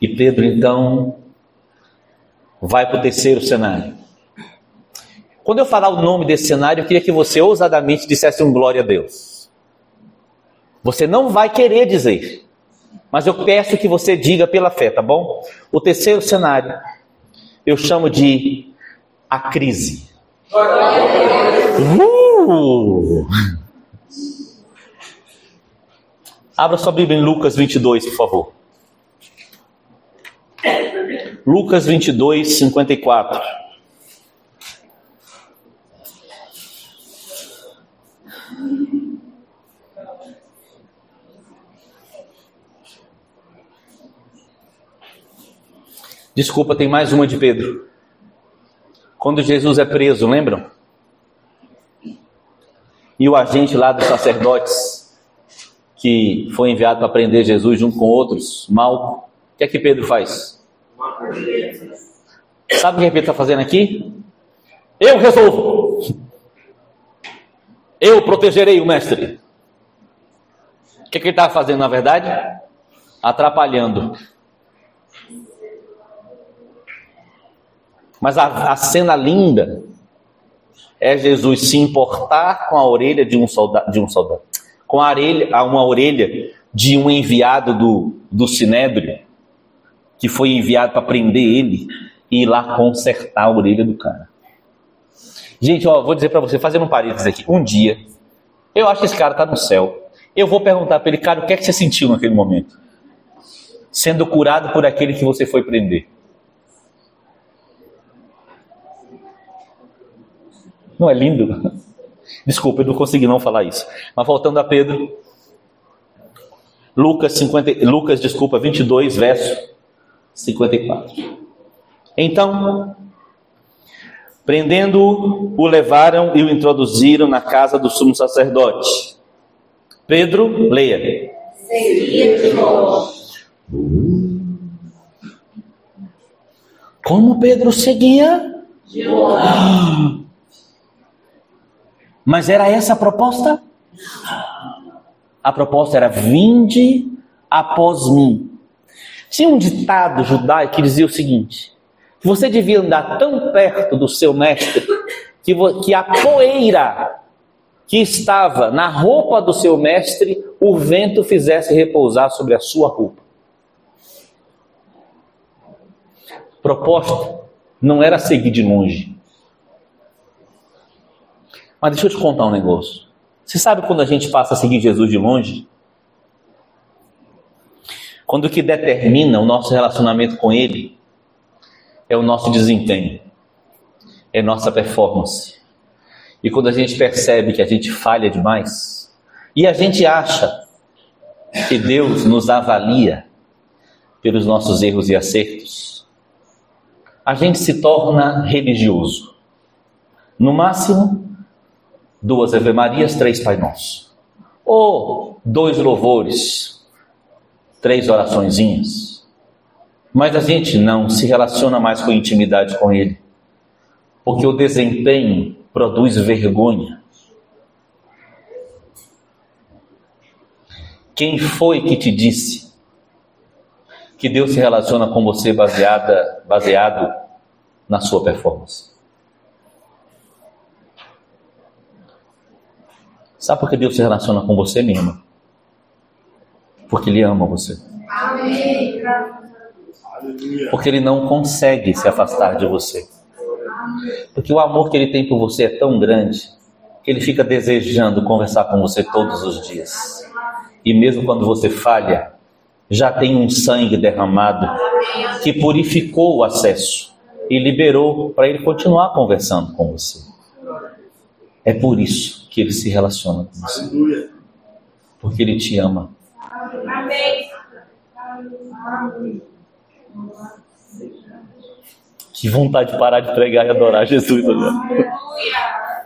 E Pedro então vai para o terceiro cenário. Quando eu falar o nome desse cenário, eu queria que você ousadamente dissesse um glória a Deus. Você não vai querer dizer, mas eu peço que você diga pela fé, tá bom? O terceiro cenário eu chamo de a crise. Abra sua Bíblia em Lucas 22, por favor. Lucas 22, 54. Desculpa, tem mais uma de Pedro. Quando Jesus é preso, lembram? E o agente lá dos sacerdotes, que foi enviado para prender Jesus junto com outros, Malco, o que é que Pedro faz? Sabe o que Pedro está fazendo aqui? Eu resolvo. Eu protegerei o mestre. O que ele está fazendo na verdade? Atrapalhando. Mas a cena linda é Jesus se importar com a orelha de um soldado, com uma orelha de um enviado do Sinédrio, que foi enviado para prender ele e ir lá consertar a orelha do cara. Gente, vou dizer para você, fazendo um parênteses aqui, um dia, eu acho que esse cara está no céu, eu vou perguntar para ele, cara, o que é que você sentiu naquele momento? Sendo curado por aquele que você foi prender. Não é lindo? Desculpa, eu não consegui não falar isso. Mas voltando a Pedro, Lucas 22, verso 54. Então, prendendo-o, o levaram e o introduziram na casa do sumo sacerdote. Pedro, leia. Seguia de longe. Como Pedro seguia? De longe. Mas era essa a proposta? A proposta era: vinde após mim. Tinha um ditado judaico que dizia o seguinte: que você devia andar tão perto do seu mestre que a poeira que estava na roupa do seu mestre, o vento fizesse repousar sobre a sua roupa. Proposta não era seguir de longe. Mas deixa eu te contar um negócio. Você sabe quando a gente passa a seguir Jesus de longe? Quando o que determina o nosso relacionamento com Ele é o nosso desempenho, é nossa performance. E quando a gente percebe que a gente falha demais, e a gente acha que Deus nos avalia pelos nossos erros e acertos, a gente se torna religioso. No máximo, 2 Ave Marias, 3 Pai Nosso. Ou 2 louvores, 3 oraçõezinhas. Mas a gente não se relaciona mais com intimidade com Ele. Porque o desempenho produz vergonha. Quem foi que te disse que Deus se relaciona com você baseado na sua performance? Sabe por que Deus se relaciona com você mesmo? Porque Ele ama você. Amém. Porque Ele não consegue se afastar de você. Porque o amor que Ele tem por você é tão grande que Ele fica desejando conversar com você todos os dias. E mesmo quando você falha, já tem um sangue derramado que purificou o acesso e liberou para Ele continuar conversando com você. É por isso que Ele se relaciona com você. Porque Ele te ama. Amém. Que vontade de parar de pregar e adorar Jesus agora. Aleluia.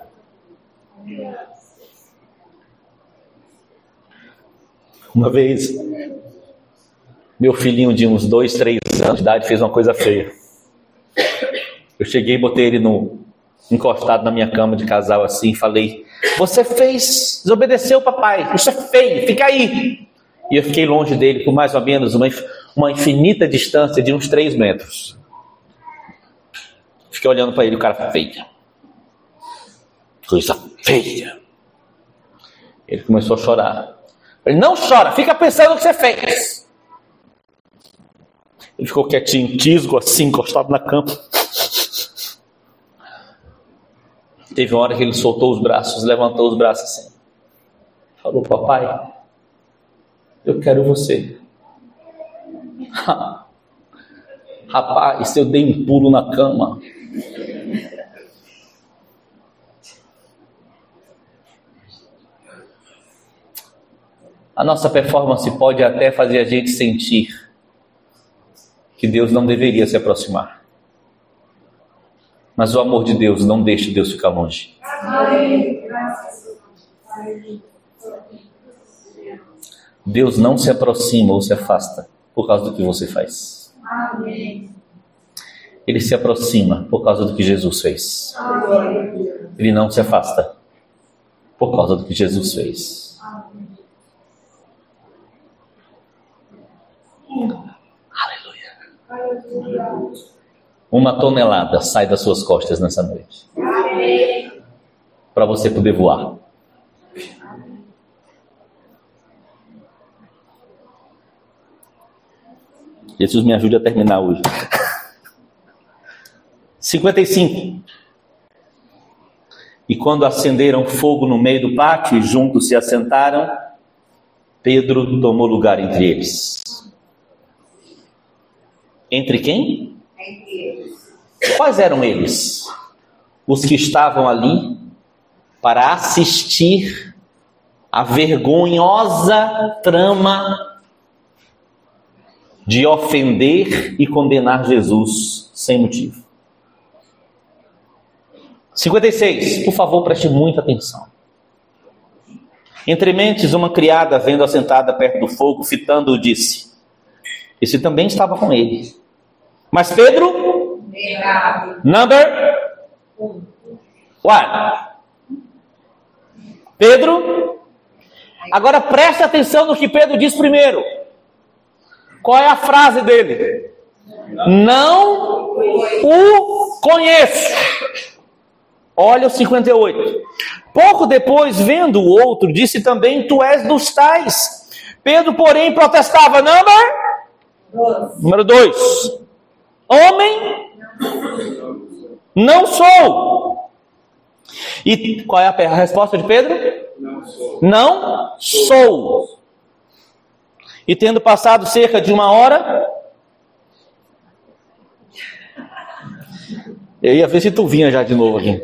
Uma vez, meu filhinho de uns 2, 3 anos de idade fez uma coisa feia. Eu cheguei e botei ele encostado na minha cama de casal assim, e falei: você desobedeceu o papai, isso é feio, fica aí. E eu fiquei longe dele por mais ou menos uma infinita distância de uns 3 metros. Fiquei olhando para ele, o cara feia. Coisa feia. Ele começou a chorar. Ele, não chora, fica pensando no que você fez. Ele ficou quietinho, tisgo assim, encostado na cama. Teve uma hora que ele soltou os braços, levantou os braços assim. Falou, papai, eu quero você. Rapaz, eu dei um pulo na cama. A nossa performance pode até fazer a gente sentir que Deus não deveria se aproximar. Mas o amor de Deus não deixa Deus ficar longe. Deus não se aproxima ou se afasta por causa do que você faz. Ele se aproxima por causa do que Jesus fez. Ele não se afasta por causa do que Jesus fez. Aleluia. 1 tonelada sai das suas costas nessa noite. Para você poder voar. Jesus me ajude a terminar hoje. 55. E quando acenderam fogo no meio do pátio e juntos se assentaram, Pedro tomou lugar entre eles. Entre quem? Quais eram eles? Os que estavam ali para assistir à vergonhosa trama de ofender e condenar Jesus sem motivo. 56. Por favor, preste muita atenção. Entre mentes, uma criada, vendo assentada perto do fogo, fitando-o, disse: esse também estava com ele. Mas Pedro, number 1. Pedro, agora preste atenção no que Pedro diz primeiro. Qual é a frase dele? Não o conheço. Olha o 58. Pouco depois, vendo o outro, disse também: tu és dos tais. Pedro, porém, protestava. Número 2. Homem, não sou. E qual é a resposta de Pedro? Não sou. E tendo passado cerca de 1 hora, eu ia ver se tu vinha já de novo aqui.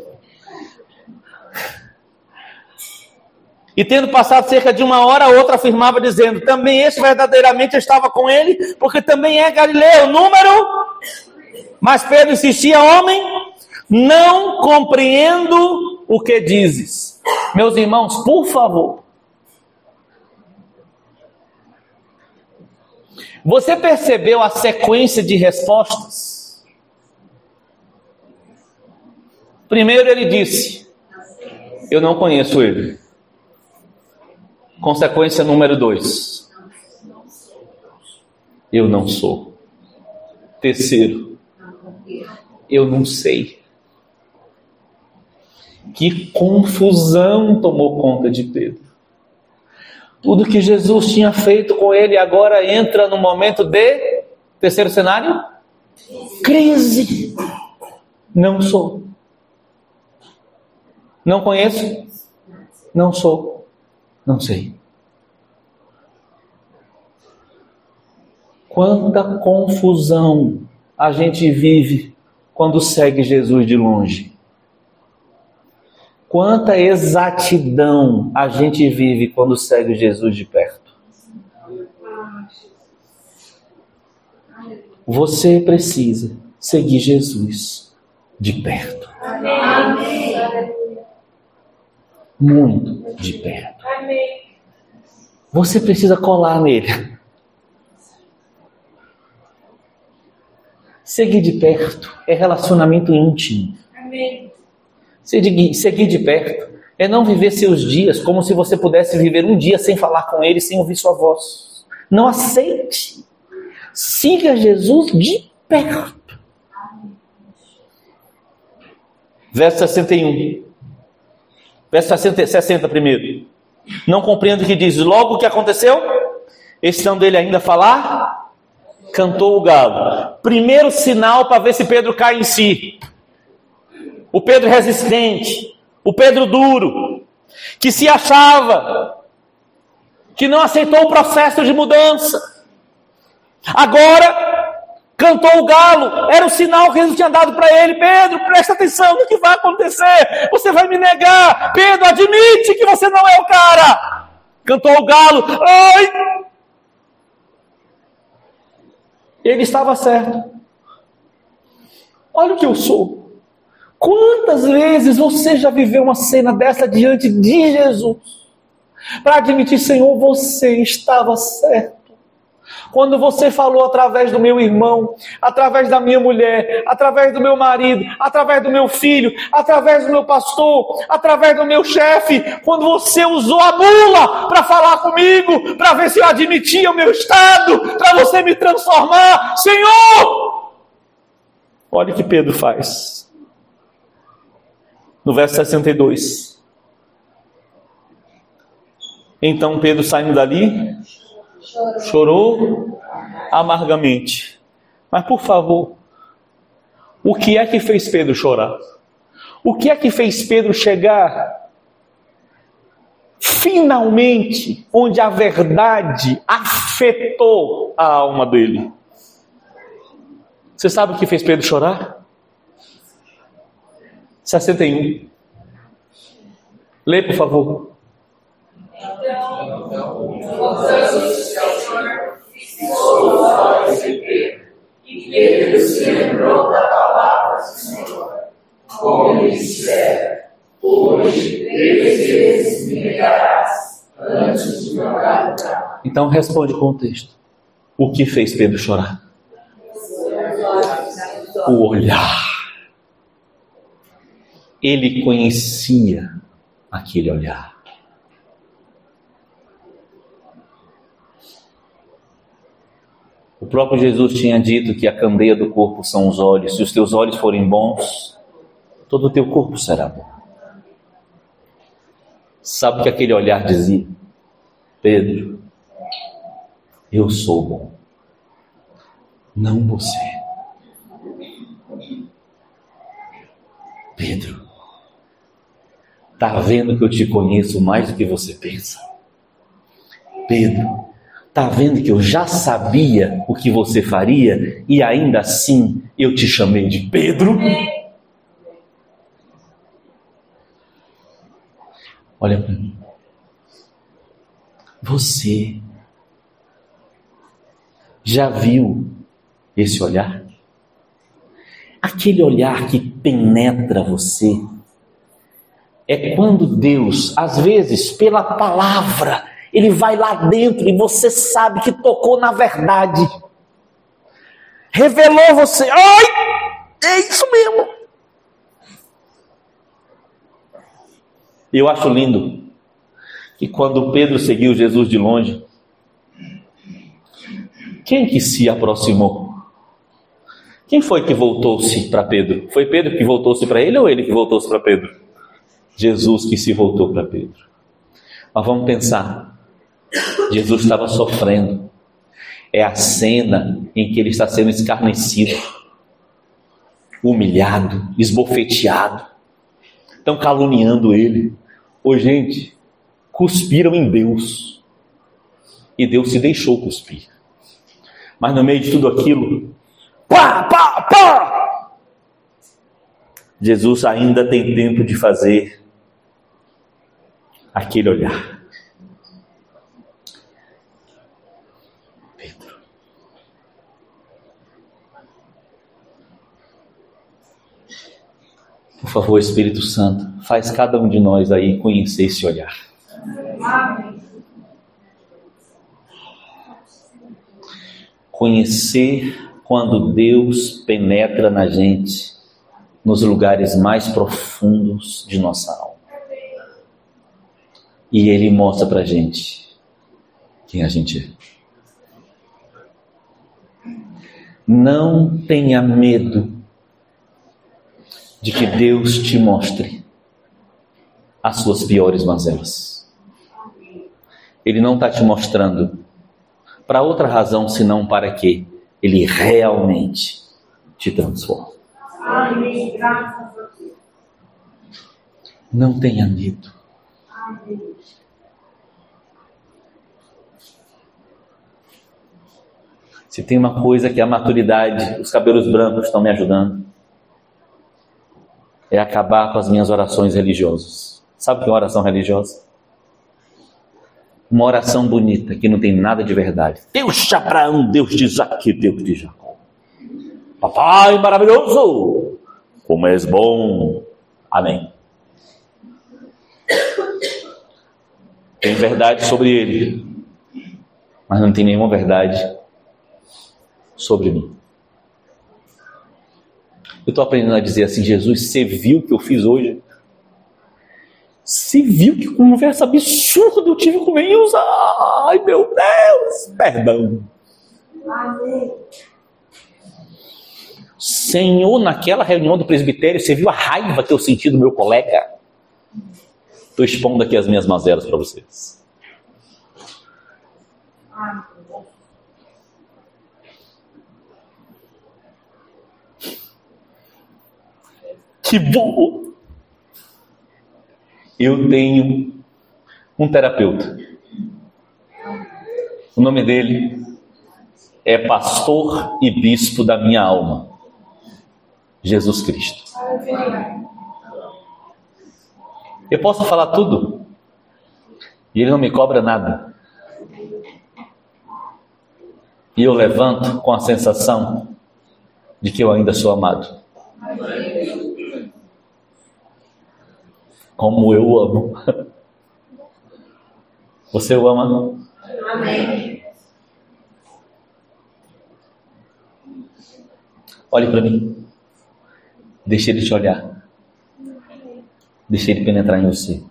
E tendo passado cerca de 1 hora, a outra afirmava dizendo: também esse verdadeiramente estava com ele, porque também é Galileu. Número. Mas Pedro insistia: homem, não compreendo o que dizes. Meus irmãos, por favor. Você percebeu a sequência de respostas? Primeiro ele disse: eu não conheço ele. Consequência número 2: eu não sou. Terceiro: eu não sei. Que confusão tomou conta de Pedro. Tudo que Jesus tinha feito com ele agora entra no momento de, terceiro cenário, crise. Não sou. Não conheço. Não sou. Não sei. Quanta confusão a gente vive quando segue Jesus de longe. Quanta exatidão a gente vive quando segue Jesus de perto. Você precisa seguir Jesus de perto. Muito de perto. Você precisa colar nele. Seguir de perto é relacionamento íntimo. Seguir de perto é não viver seus dias como se você pudesse viver um dia sem falar com ele, sem ouvir sua voz. Não aceite. Siga Jesus de perto. Verso 61. Verso 60 primeiro. Não compreendo o que diz. Logo o que aconteceu? Estando ele ainda a falar, cantou o galo. Primeiro sinal para ver se Pedro cai em si. O Pedro resistente. O Pedro duro. Que se achava. Que não aceitou o processo de mudança. Agora, cantou o galo. Era o sinal que Jesus tinha dado para ele. Pedro, presta atenção no que vai acontecer. Você vai me negar. Pedro, admite que você não é o cara. Cantou o galo. Ai! Ele estava certo. Olha o que eu sou. Quantas vezes você já viveu uma cena dessa diante de Jesus? Para admitir, Senhor, você estava certo. Quando você falou através do meu irmão, através da minha mulher, através do meu marido, através do meu filho, através do meu pastor, através do meu chefe, quando você usou a mula para falar comigo, para ver se eu admitia o meu estado, para você me transformar, Senhor! Olha o que Pedro faz. No verso 62. Então Pedro, saindo dali, chorou amargamente. Mas por favor, o que é que fez Pedro chorar? O que é que fez Pedro chegar finalmente onde a verdade afetou a alma dele? Você sabe o que fez Pedro chorar? 61. Lê, por favor. E Pedro se lembrou da palavra do Senhor, como lhe dissera: hoje 3 vezes me negarás antes de jogar no carro. Então responde com o texto. O que fez Pedro chorar? O olhar. Ele conhecia aquele olhar. O próprio Jesus tinha dito que a candeia do corpo são os olhos. Se os teus olhos forem bons, todo o teu corpo será bom. Sabe o que aquele olhar dizia? Pedro, eu sou bom, não você. Pedro, está vendo que eu te conheço mais do que você pensa? Pedro, está vendo que eu já sabia o que você faria e ainda assim eu te chamei de Pedro? Olha para mim. Você já viu esse olhar? Aquele olhar que penetra você. É quando Deus, às vezes, pela palavra, Ele vai lá dentro e você sabe que tocou na verdade. Revelou você. Ai, é isso mesmo. Eu acho lindo que quando Pedro seguiu Jesus de longe, quem que se aproximou? Quem foi que voltou-se para Pedro? Foi Pedro que voltou-se para ele ou ele que voltou-se para Pedro? Jesus que se voltou para Pedro. Mas vamos pensar. Jesus estava sofrendo. É a cena em que ele está sendo escarnecido, humilhado, esbofeteado. Estão caluniando ele. Ô gente, cuspiram em Deus. E Deus se deixou cuspir. Mas no meio de tudo aquilo, pá, pá, pá! Jesus ainda tem tempo de fazer aquele olhar. Pedro. Por favor, Espírito Santo, faz cada um de nós aí conhecer esse olhar. Amém. Conhecer quando Deus penetra na gente, nos lugares mais profundos de nossa alma. E Ele mostra pra gente quem a gente é. Não tenha medo de que Deus te mostre as suas piores mazelas. Ele não está te mostrando para outra razão, senão para que Ele realmente te transforme. Amém. Graças a Deus. Não tenha medo. Amém. Se tem uma coisa que a maturidade, os cabelos brancos estão me ajudando, é acabar com as minhas orações religiosas. Sabe o que é uma oração religiosa? Uma oração bonita, que não tem nada de verdade. Deus de Abraão, Deus de Isaac, Deus de Jacó. Papai maravilhoso, como és bom. Amém. Tem verdade sobre ele, mas não tem nenhuma verdade sobre mim. Eu estou aprendendo a dizer assim: Jesus, você viu o que eu fiz hoje? Você viu que conversa absurda eu tive com eles? Ai, meu Deus, perdão. Amém. Senhor, naquela reunião do presbitério, você viu a raiva que eu senti do meu colega? Estou expondo aqui as minhas mazelas para vocês. Que bom! Eu tenho um terapeuta. O nome dele é pastor e bispo da minha alma, Jesus Cristo. Eu posso falar tudo e ele não me cobra nada. E eu levanto com a sensação de que eu ainda sou amado. Como eu amo. Você o ama? Amém. Olhe para mim. Deixe ele te olhar. Deixe ele penetrar em você.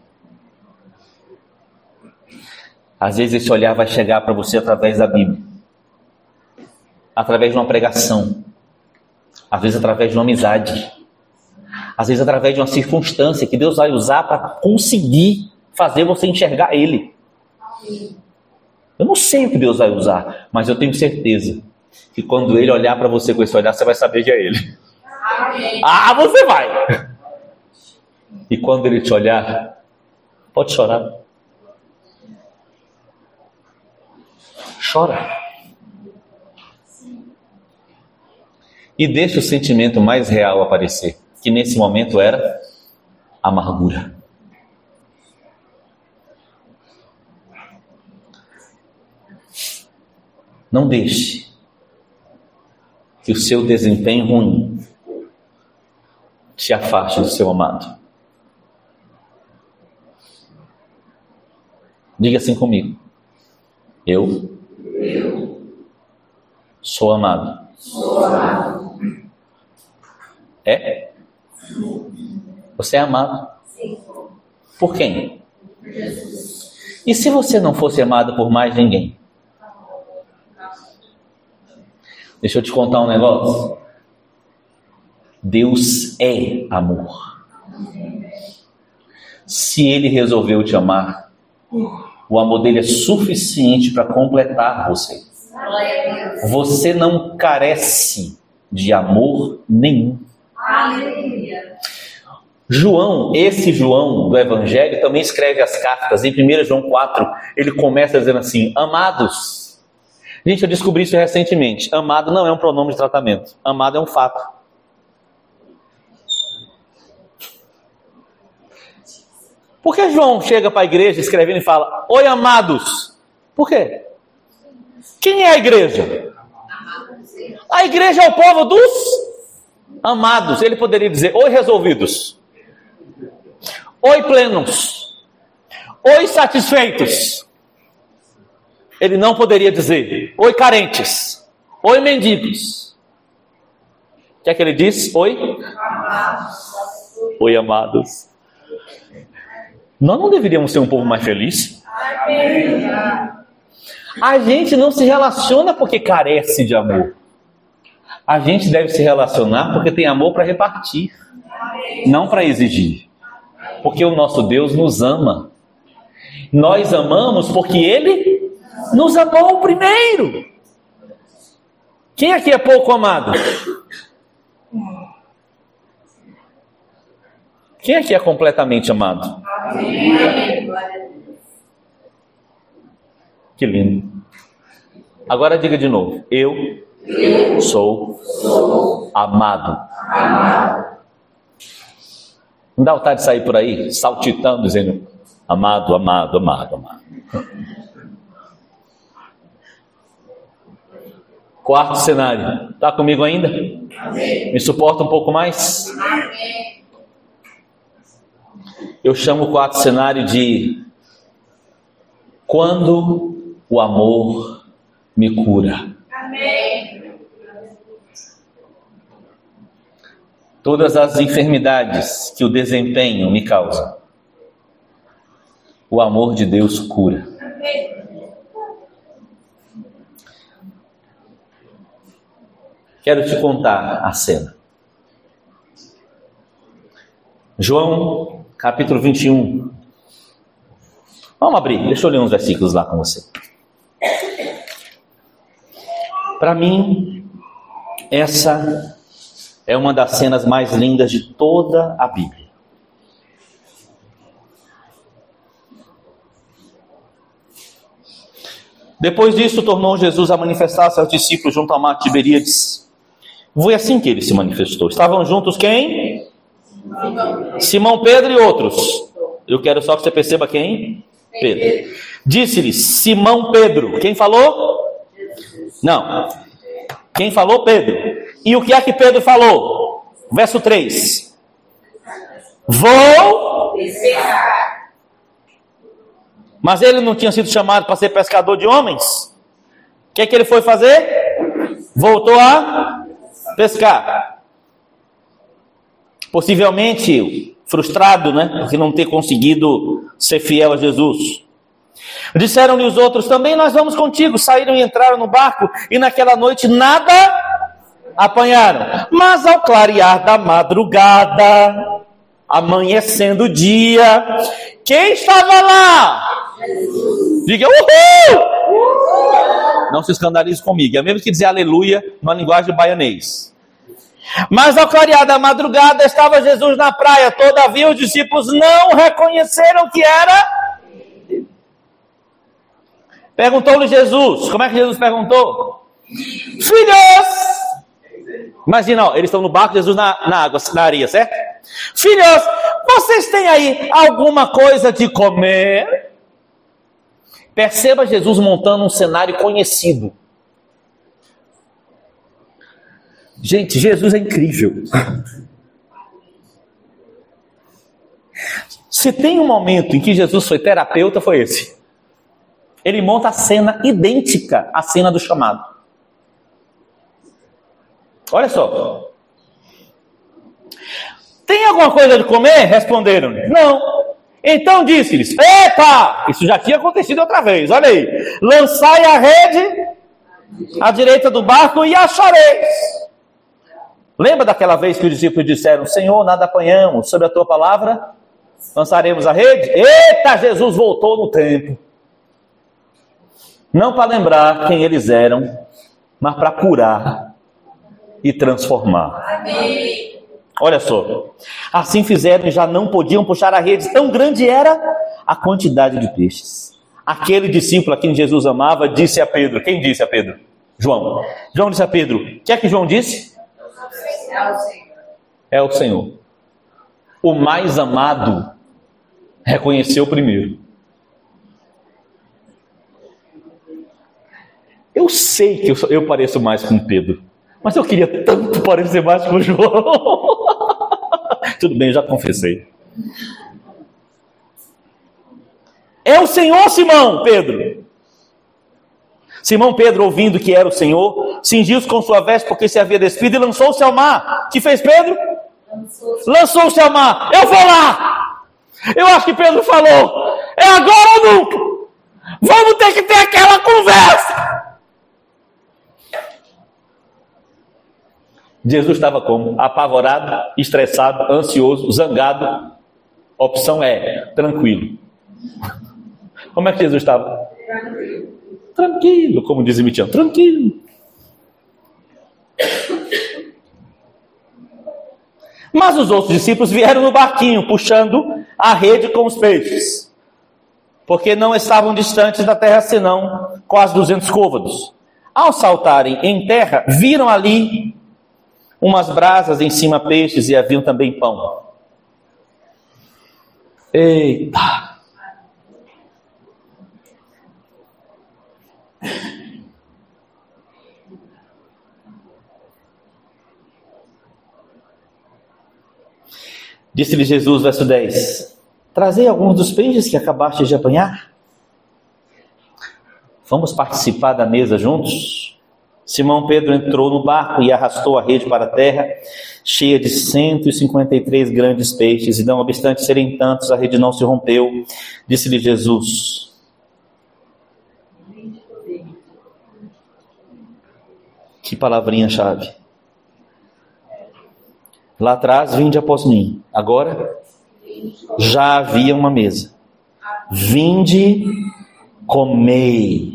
Às vezes esse olhar vai chegar para você através da Bíblia. Através de uma pregação. Às vezes através de uma amizade. Às vezes através de uma circunstância que Deus vai usar para conseguir fazer você enxergar Ele. Eu não sei o que Deus vai usar, mas eu tenho certeza que quando Ele olhar para você com esse olhar, você vai saber que é Ele. Amém. Ah, você vai! E quando Ele te olhar, pode chorar. Chora. E deixa o sentimento mais real aparecer, que nesse momento era amargura. Não deixe que o seu desempenho ruim te afaste do seu amado. Diga assim comigo: eu sou amado. É? Você é amado? Por quem? E se você não fosse amado por mais ninguém? Deixa eu te contar um negócio. Deus é amor. Se Ele resolveu te amar, o amor dele é suficiente para completar você. Você não carece de amor nenhum. Aleluia. João, esse João do Evangelho, também escreve as cartas. Em 1 João 4, ele começa dizendo assim: amados. Gente, eu descobri isso recentemente. Amado não é um pronome de tratamento. Amado é um fato. Por que João chega para a igreja escrevendo e fala: oi, amados? Por quê? Quem é a igreja? A igreja é o povo dos amados. Ele poderia dizer: oi, resolvidos. Oi, plenos. Oi, satisfeitos. Ele não poderia dizer: oi, carentes. Oi, mendigos. O que é que ele diz? Oi? Oi, amados. Nós não deveríamos ser um povo mais feliz? A gente não se relaciona porque carece de amor. A gente deve se relacionar porque tem amor para repartir, não para exigir. Porque o nosso Deus nos ama. Nós amamos porque Ele nos amou primeiro. Quem aqui é pouco amado? Quem aqui é completamente amado? Que lindo. Agora diga de novo. Eu sou amado. Não dá vontade de sair por aí saltitando, dizendo amado, amado, amado, amado. Quarto cenário. Está comigo ainda? Me suporta um pouco mais? Eu chamo o quarto cenário de quando o amor me cura. Todas as enfermidades que o desempenho me causa, o amor de Deus cura. Quero te contar a cena. João, capítulo 21. Vamos abrir, deixa eu ler uns versículos lá com você. Para mim, essa é uma das cenas mais lindas de toda a Bíblia. Depois disso, tornou Jesus a manifestar-se aos discípulos junto ao mar de Tiberíades. Foi assim que ele se manifestou. Estavam juntos quem? Simão, Pedro e outros. Eu quero só que você perceba quem? Pedro. Disse-lhes, Simão Pedro. Quem falou? Não. Quem falou? Pedro. E o que é que Pedro falou? Verso 3. Vou pescar. Mas ele não tinha sido chamado para ser pescador de homens? O que é que ele foi fazer? Voltou a pescar. Possivelmente frustrado, né? Porque não ter conseguido ser fiel a Jesus. Disseram-lhe os outros, também nós vamos contigo. Saíram e entraram no barco, e naquela noite nada apanharam. Mas ao clarear da madrugada, amanhecendo o dia, quem estava lá? Jesus. Diga uhul! Não se escandalize comigo, é mesmo que dizer aleluia na linguagem baianês. Mas ao clarear da madrugada estava Jesus na praia. Todavia os discípulos não reconheceram que era. Perguntou-lhe Jesus. Como é que Jesus perguntou? Filhos! Imagina, ó, eles estão no barco, Jesus na água, na areia, certo? Filhos, vocês têm aí alguma coisa de comer? Perceba Jesus montando um cenário conhecido. Gente, Jesus é incrível. Se tem um momento em que Jesus foi terapeuta, foi esse. Ele monta a cena idêntica à cena do chamado. Olha só. Tem alguma coisa de comer? Responderam-lhe. Não. Então disse-lhes, epa! Isso já tinha acontecido outra vez, olha aí. Lançai a rede à direita do barco e achareis. Lembra daquela vez que os discípulos disseram, Senhor, nada apanhamos, sobre a tua palavra lançaremos a rede? Eita, Jesus voltou no tempo. Não para lembrar quem eles eram, mas para curar e transformar. Amém. Olha só, assim fizeram e já não podiam puxar a rede, tão grande era a quantidade de peixes. Aquele discípulo a quem Jesus amava disse a Pedro, quem disse a Pedro? João. João disse a Pedro, o que é que João disse? É o Senhor. O mais amado reconheceu primeiro. Eu sei que eu pareço mais com Pedro, mas eu queria tanto parecer mais com o João. Tudo bem, já confessei. É o Senhor, Simão, Pedro. Simão Pedro, ouvindo que era o Senhor, cingiu-se com sua veste porque se havia despido e lançou-se ao mar. O que fez Pedro? Lançou-se ao mar. Eu vou lá. Eu acho que Pedro falou, é agora ou nunca. Vamos ter que ter aquela conversa. Jesus estava como? Apavorado, estressado, ansioso, zangado. Opção é tranquilo. Como é que Jesus estava? Tranquilo, como diz o Mitiano, tranquilo. Mas os outros discípulos vieram no barquinho, puxando a rede com os peixes, porque não estavam distantes da terra, senão quase 200 côvados. Ao saltarem em terra, viram ali umas brasas, em cima peixes, e haviam também pão. Eita! Disse-lhe Jesus, verso 10: trazei alguns dos peixes que acabaste de apanhar. Vamos participar da mesa juntos? Simão Pedro entrou no barco e arrastou a rede para a terra, cheia de 153 grandes peixes, e não obstante serem tantos, a rede não se rompeu. Disse-lhe Jesus: que palavrinha-chave. Lá atrás, vinde após mim. Agora, já havia uma mesa. Vinde, comei.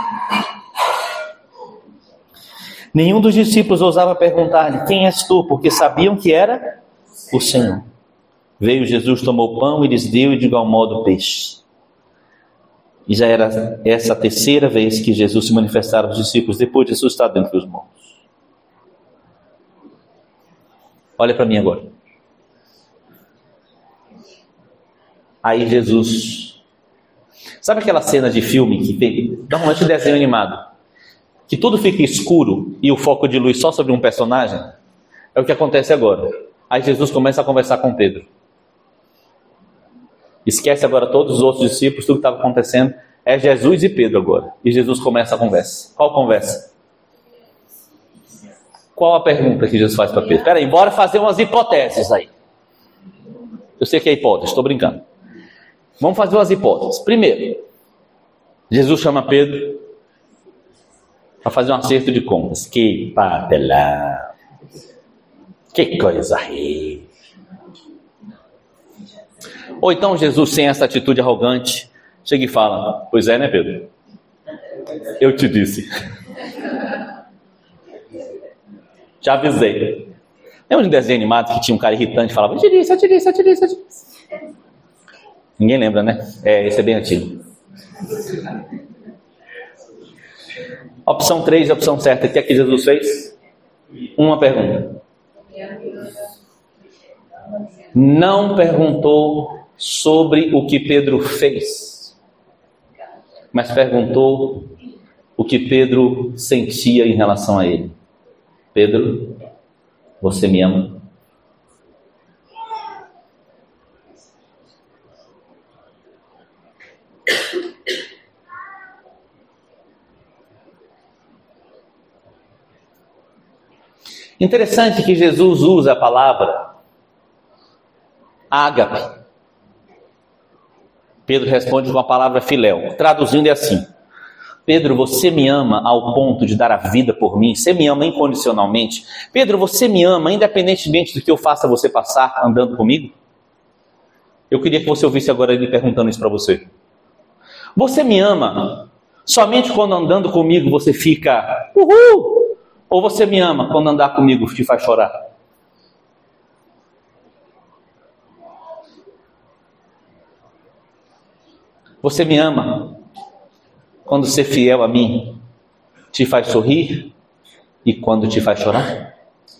Nenhum dos discípulos ousava perguntar-lhe: quem és tu? Porque sabiam que era o Senhor. Veio Jesus, tomou pão e lhes deu, e de igual modo o peixe. E já era essa a terceira vez que Jesus se manifestara aos discípulos, depois de ressuscitar dentre os mortos. Olha para mim agora. Aí Jesus... Sabe aquela cena de filme que tem, normalmente de desenho animado, que tudo fica escuro e o foco de luz só sobre um personagem? É o que acontece agora. Aí Jesus começa a conversar com Pedro. Esquece agora todos os outros discípulos, tudo que estava acontecendo. É Jesus e Pedro agora. E Jesus começa a conversa. Qual conversa? Qual a pergunta que Jesus faz para Pedro? Espera aí, bora fazer umas hipóteses aí. Eu sei que é hipótese, estou brincando. Vamos fazer umas hipóteses. Primeiro, Jesus chama Pedro para fazer um acerto de contas. Que papelão. Que coisa aí. Ou então Jesus, sem essa atitude arrogante, chega e fala: pois é, né, Pedro? Eu te disse. Te avisei. Lembra de desenho animado que tinha um cara irritante e falava: eu te disse. Ninguém lembra, né? Esse é bem antigo. Opção 3 e opção certa. O que é que Jesus fez? Uma pergunta. Não perguntou sobre o que Pedro fez, mas perguntou o que Pedro sentia em relação a ele. Pedro, você me ama? Interessante que Jesus usa a palavra ágape. Pedro responde com a palavra filéu. Traduzindo é assim: Pedro, você me ama ao ponto de dar a vida por mim? Você me ama incondicionalmente? Pedro, você me ama independentemente do que eu faça você passar andando comigo? Eu queria que você ouvisse agora ele perguntando isso para você. Você me ama somente quando andando comigo você fica uhul? Ou você me ama quando andar comigo te faz chorar? Você me ama quando ser fiel a mim te faz sorrir e quando te faz chorar?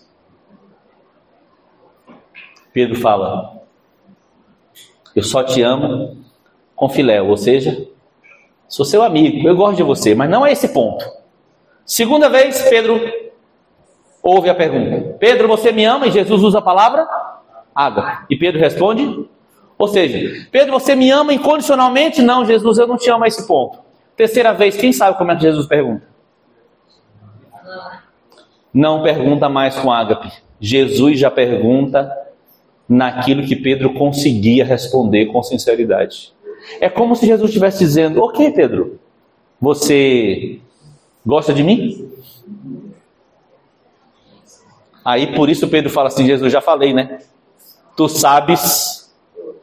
Pedro fala: eu só te amo com filéu, ou seja, sou seu amigo, eu gosto de você, mas não é esse ponto. Segunda vez, Pedro ouve a pergunta: Pedro, você me ama? E Jesus usa a palavra água. E Pedro responde: ou seja, Pedro, você me ama incondicionalmente? Não, Jesus, eu não te amo a esse ponto. Terceira vez, quem sabe como é que Jesus pergunta? Não pergunta mais com ágape. Jesus já pergunta naquilo que Pedro conseguia responder com sinceridade. É como se Jesus estivesse dizendo: ok, Pedro, você gosta de mim? Aí por isso Pedro fala assim, Jesus, já falei, né? Tu sabes.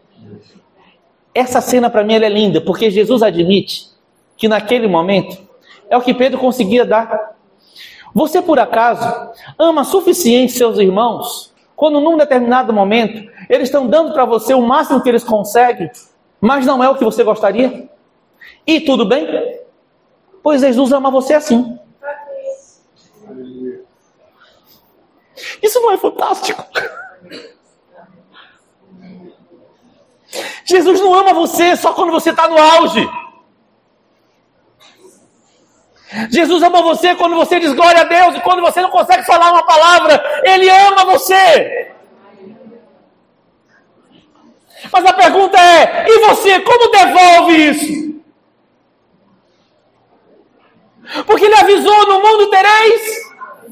Essa cena para mim ela é linda, porque Jesus admite que naquele momento é o que Pedro conseguia dar. Você por acaso ama suficiente seus irmãos, quando num determinado momento eles estão dando para você o máximo que eles conseguem, mas não é o que você gostaria? E tudo bem? Pois Jesus ama você assim. Isso não é fantástico? Jesus não ama você só quando você está no auge. Jesus ama você quando você diz glória a Deus e quando você não consegue falar uma palavra. Ele ama você. Mas a pergunta é, e você, como devolve isso? Porque ele avisou, no mundo tereis.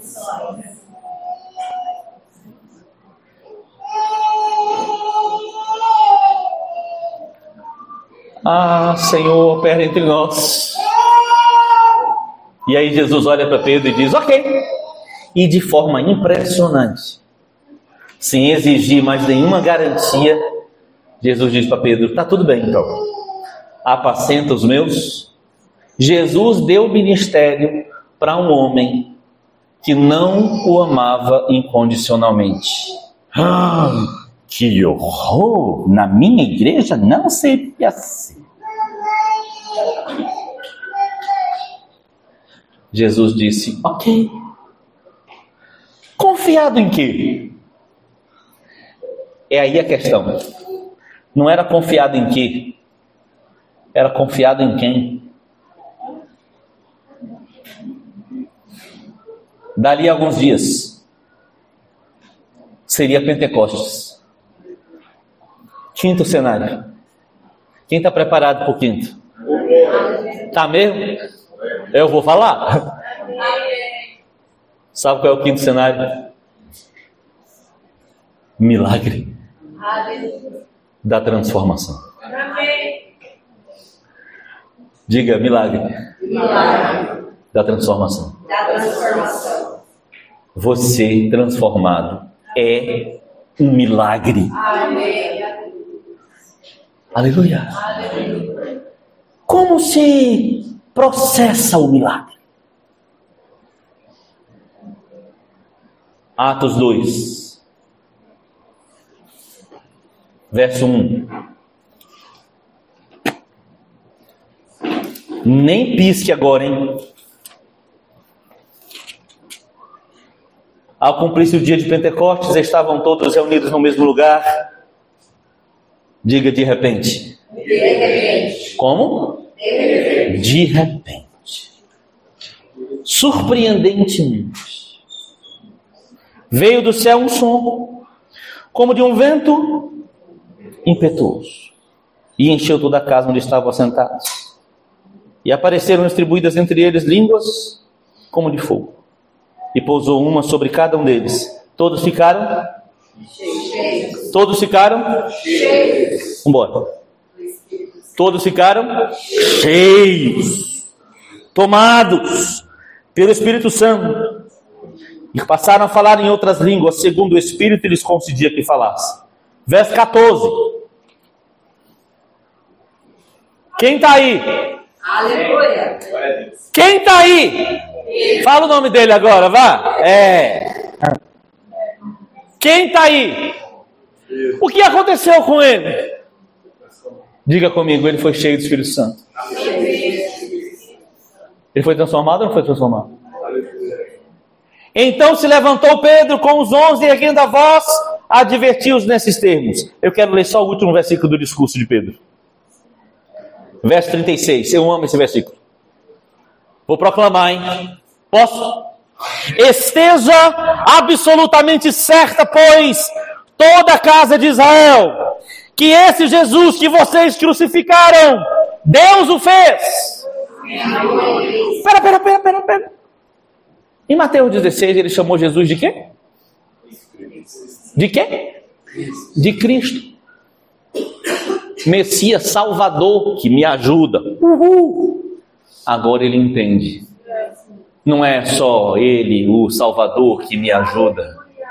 Ah, Senhor, opera entre nós. E aí Jesus olha para Pedro e diz, ok. E de forma impressionante, sem exigir mais nenhuma garantia, Jesus diz para Pedro, tá tudo bem então. Apacenta os meus. Jesus deu ministério para um homem que não o amava incondicionalmente. Que horror! Na minha igreja não seria assim. Jesus disse, ok. Confiado em quê? É aí a questão. Não era confiado em quê? Era confiado em quem? Dali a alguns dias seria Pentecostes. Quinto cenário. Quem está preparado para o quinto? Está mesmo? Eu vou falar. Sabe qual é o quinto cenário? Milagre da transformação. Diga, milagre da transformação. Você transformado é um milagre. Aleluia. Como se processa o milagre? Atos 2, verso 1. Nem pisque agora, hein? Ao cumprir-se o dia de Pentecostes, estavam todos reunidos no mesmo lugar. Diga de repente. De repente. Como? De repente. Surpreendentemente. Veio do céu um som, como de um vento impetuoso, e encheu toda a casa onde estavam assentados. E apareceram distribuídas entre eles línguas como de fogo. E pousou uma sobre cada um deles. Todos ficaram? Cheios. Todos ficaram? Cheios. Vambora. Todos ficaram? Cheios. Tomados pelo Espírito Santo. E passaram a falar em outras línguas, segundo o Espírito lhes concedia que falasse. Verso 14. Quem está aí? Aleluia. Quem está aí? Fala o nome dele agora, vá. Quem está aí? O que aconteceu com ele? Diga comigo, ele foi cheio do Espírito Santo. Ele foi transformado ou não foi transformado? Então se levantou Pedro com os 11 e erguendo a voz, advertiu-os nesses termos. Eu quero ler só o último versículo do discurso de Pedro. Verso 36, eu amo esse versículo. Vou proclamar, hein? Posso? Esteja absolutamente certa, pois, toda a casa de Israel, que esse Jesus que vocês crucificaram, Deus o fez. Pera. Em Mateus 16 ele chamou Jesus de quê? De quê? De Cristo. Messias, Salvador, que me ajuda. Uhul. Agora ele entende. Não é só ele, o Salvador, que me ajuda.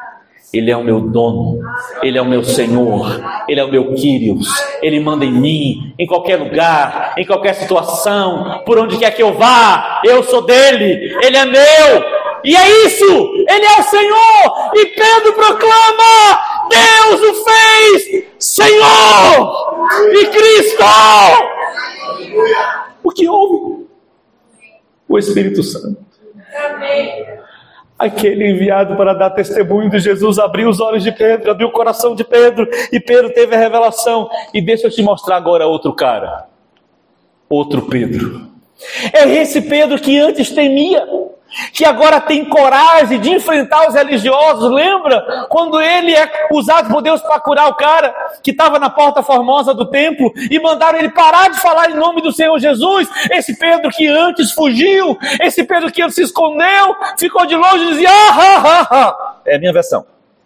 Ele é o meu dono, Ele é o meu Senhor, Ele é o meu Kyrios, Ele manda em mim, em qualquer lugar, em qualquer situação, por onde quer que eu vá, eu sou dele, Ele é meu, e é isso, Ele é o Senhor, e Pedro proclama, Deus o fez Senhor e Cristo. O que houve? O Espírito Santo. Aquele enviado para dar testemunho de Jesus abriu os olhos de Pedro, abriu o coração de Pedro, e Pedro teve a revelação. E deixa eu te mostrar agora outro cara, outro Pedro. É esse Pedro que antes temia, que agora tem coragem de enfrentar os religiosos. Lembra quando ele é usado por Deus para curar o cara que estava na porta formosa do templo e mandaram ele parar de falar em nome do Senhor Jesus? Esse Pedro que antes fugiu, esse Pedro que antes se escondeu, ficou de longe e dizia é a minha versão.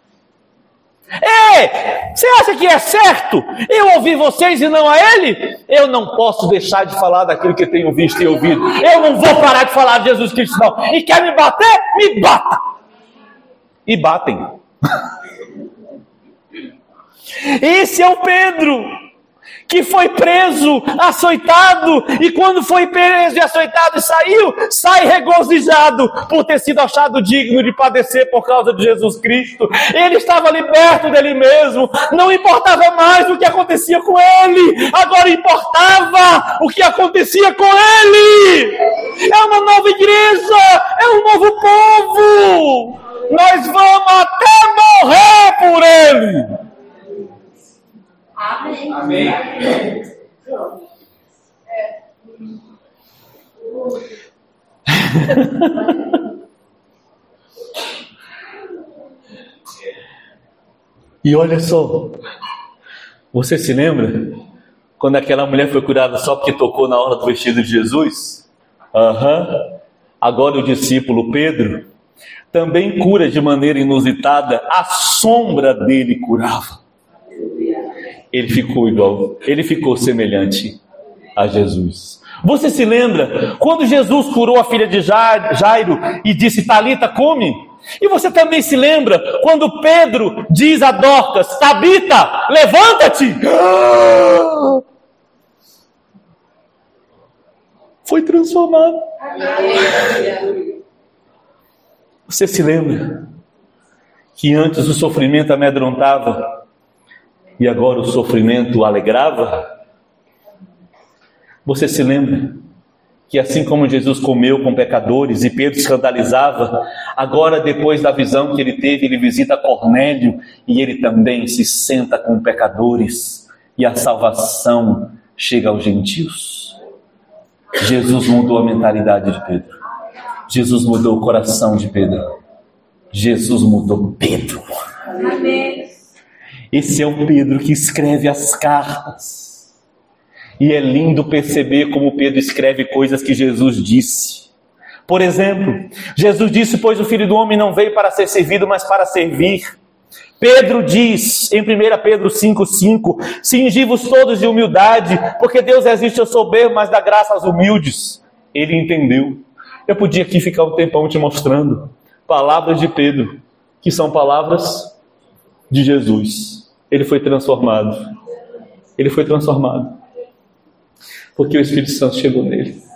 Ei, você acha que é certo eu ouvir vocês e não a ele? Eu não posso deixar de falar daquilo que tenho visto e ouvido. Eu não vou parar de falar de Jesus Cristo, não. E quer me bater? Me bata. E batem. Esse é o Pedro que foi preso, açoitado, e quando foi preso e açoitado e saiu, sai regozijado por ter sido achado digno de padecer por causa de Jesus Cristo. Ele estava liberto dele mesmo, não importava mais o que acontecia com ele, agora importava o que acontecia com ele. É uma nova igreja, é um novo povo, nós vamos até morrer por ele. Amém. Amém. E olha só, você se lembra quando aquela mulher foi curada só porque tocou na orla do vestido de Jesus? Agora o discípulo Pedro também cura de maneira inusitada, a sombra dele curava. Ele ficou igual, ele ficou semelhante a Jesus. Você se lembra quando Jesus curou a filha de Jairo e disse, Talita, come? E você também se lembra quando Pedro diz a Dorcas, Tabita, levanta-te! Foi transformado. Você se lembra que antes o sofrimento amedrontava e agora o sofrimento o alegrava? Você se lembra que assim como Jesus comeu com pecadores e Pedro escandalizava, agora depois da visão que ele teve, ele visita Cornélio e ele também se senta com pecadores e a salvação chega aos gentios? Jesus mudou a mentalidade de Pedro. Jesus mudou o coração de Pedro. Jesus mudou Pedro. Amém. Esse é o Pedro que escreve as cartas. E é lindo perceber como Pedro escreve coisas que Jesus disse. Por exemplo, Jesus disse, pois o Filho do Homem não veio para ser servido, mas para servir. Pedro diz, em 1 Pedro 5,5, cingi-vos todos de humildade, porque Deus resiste aos soberbos, mas dá graça aos humildes. Ele entendeu. Eu podia aqui ficar um tempão te mostrando palavras de Pedro, que são palavras de Jesus. Ele foi transformado. Ele foi transformado. Porque o Espírito Santo chegou nele.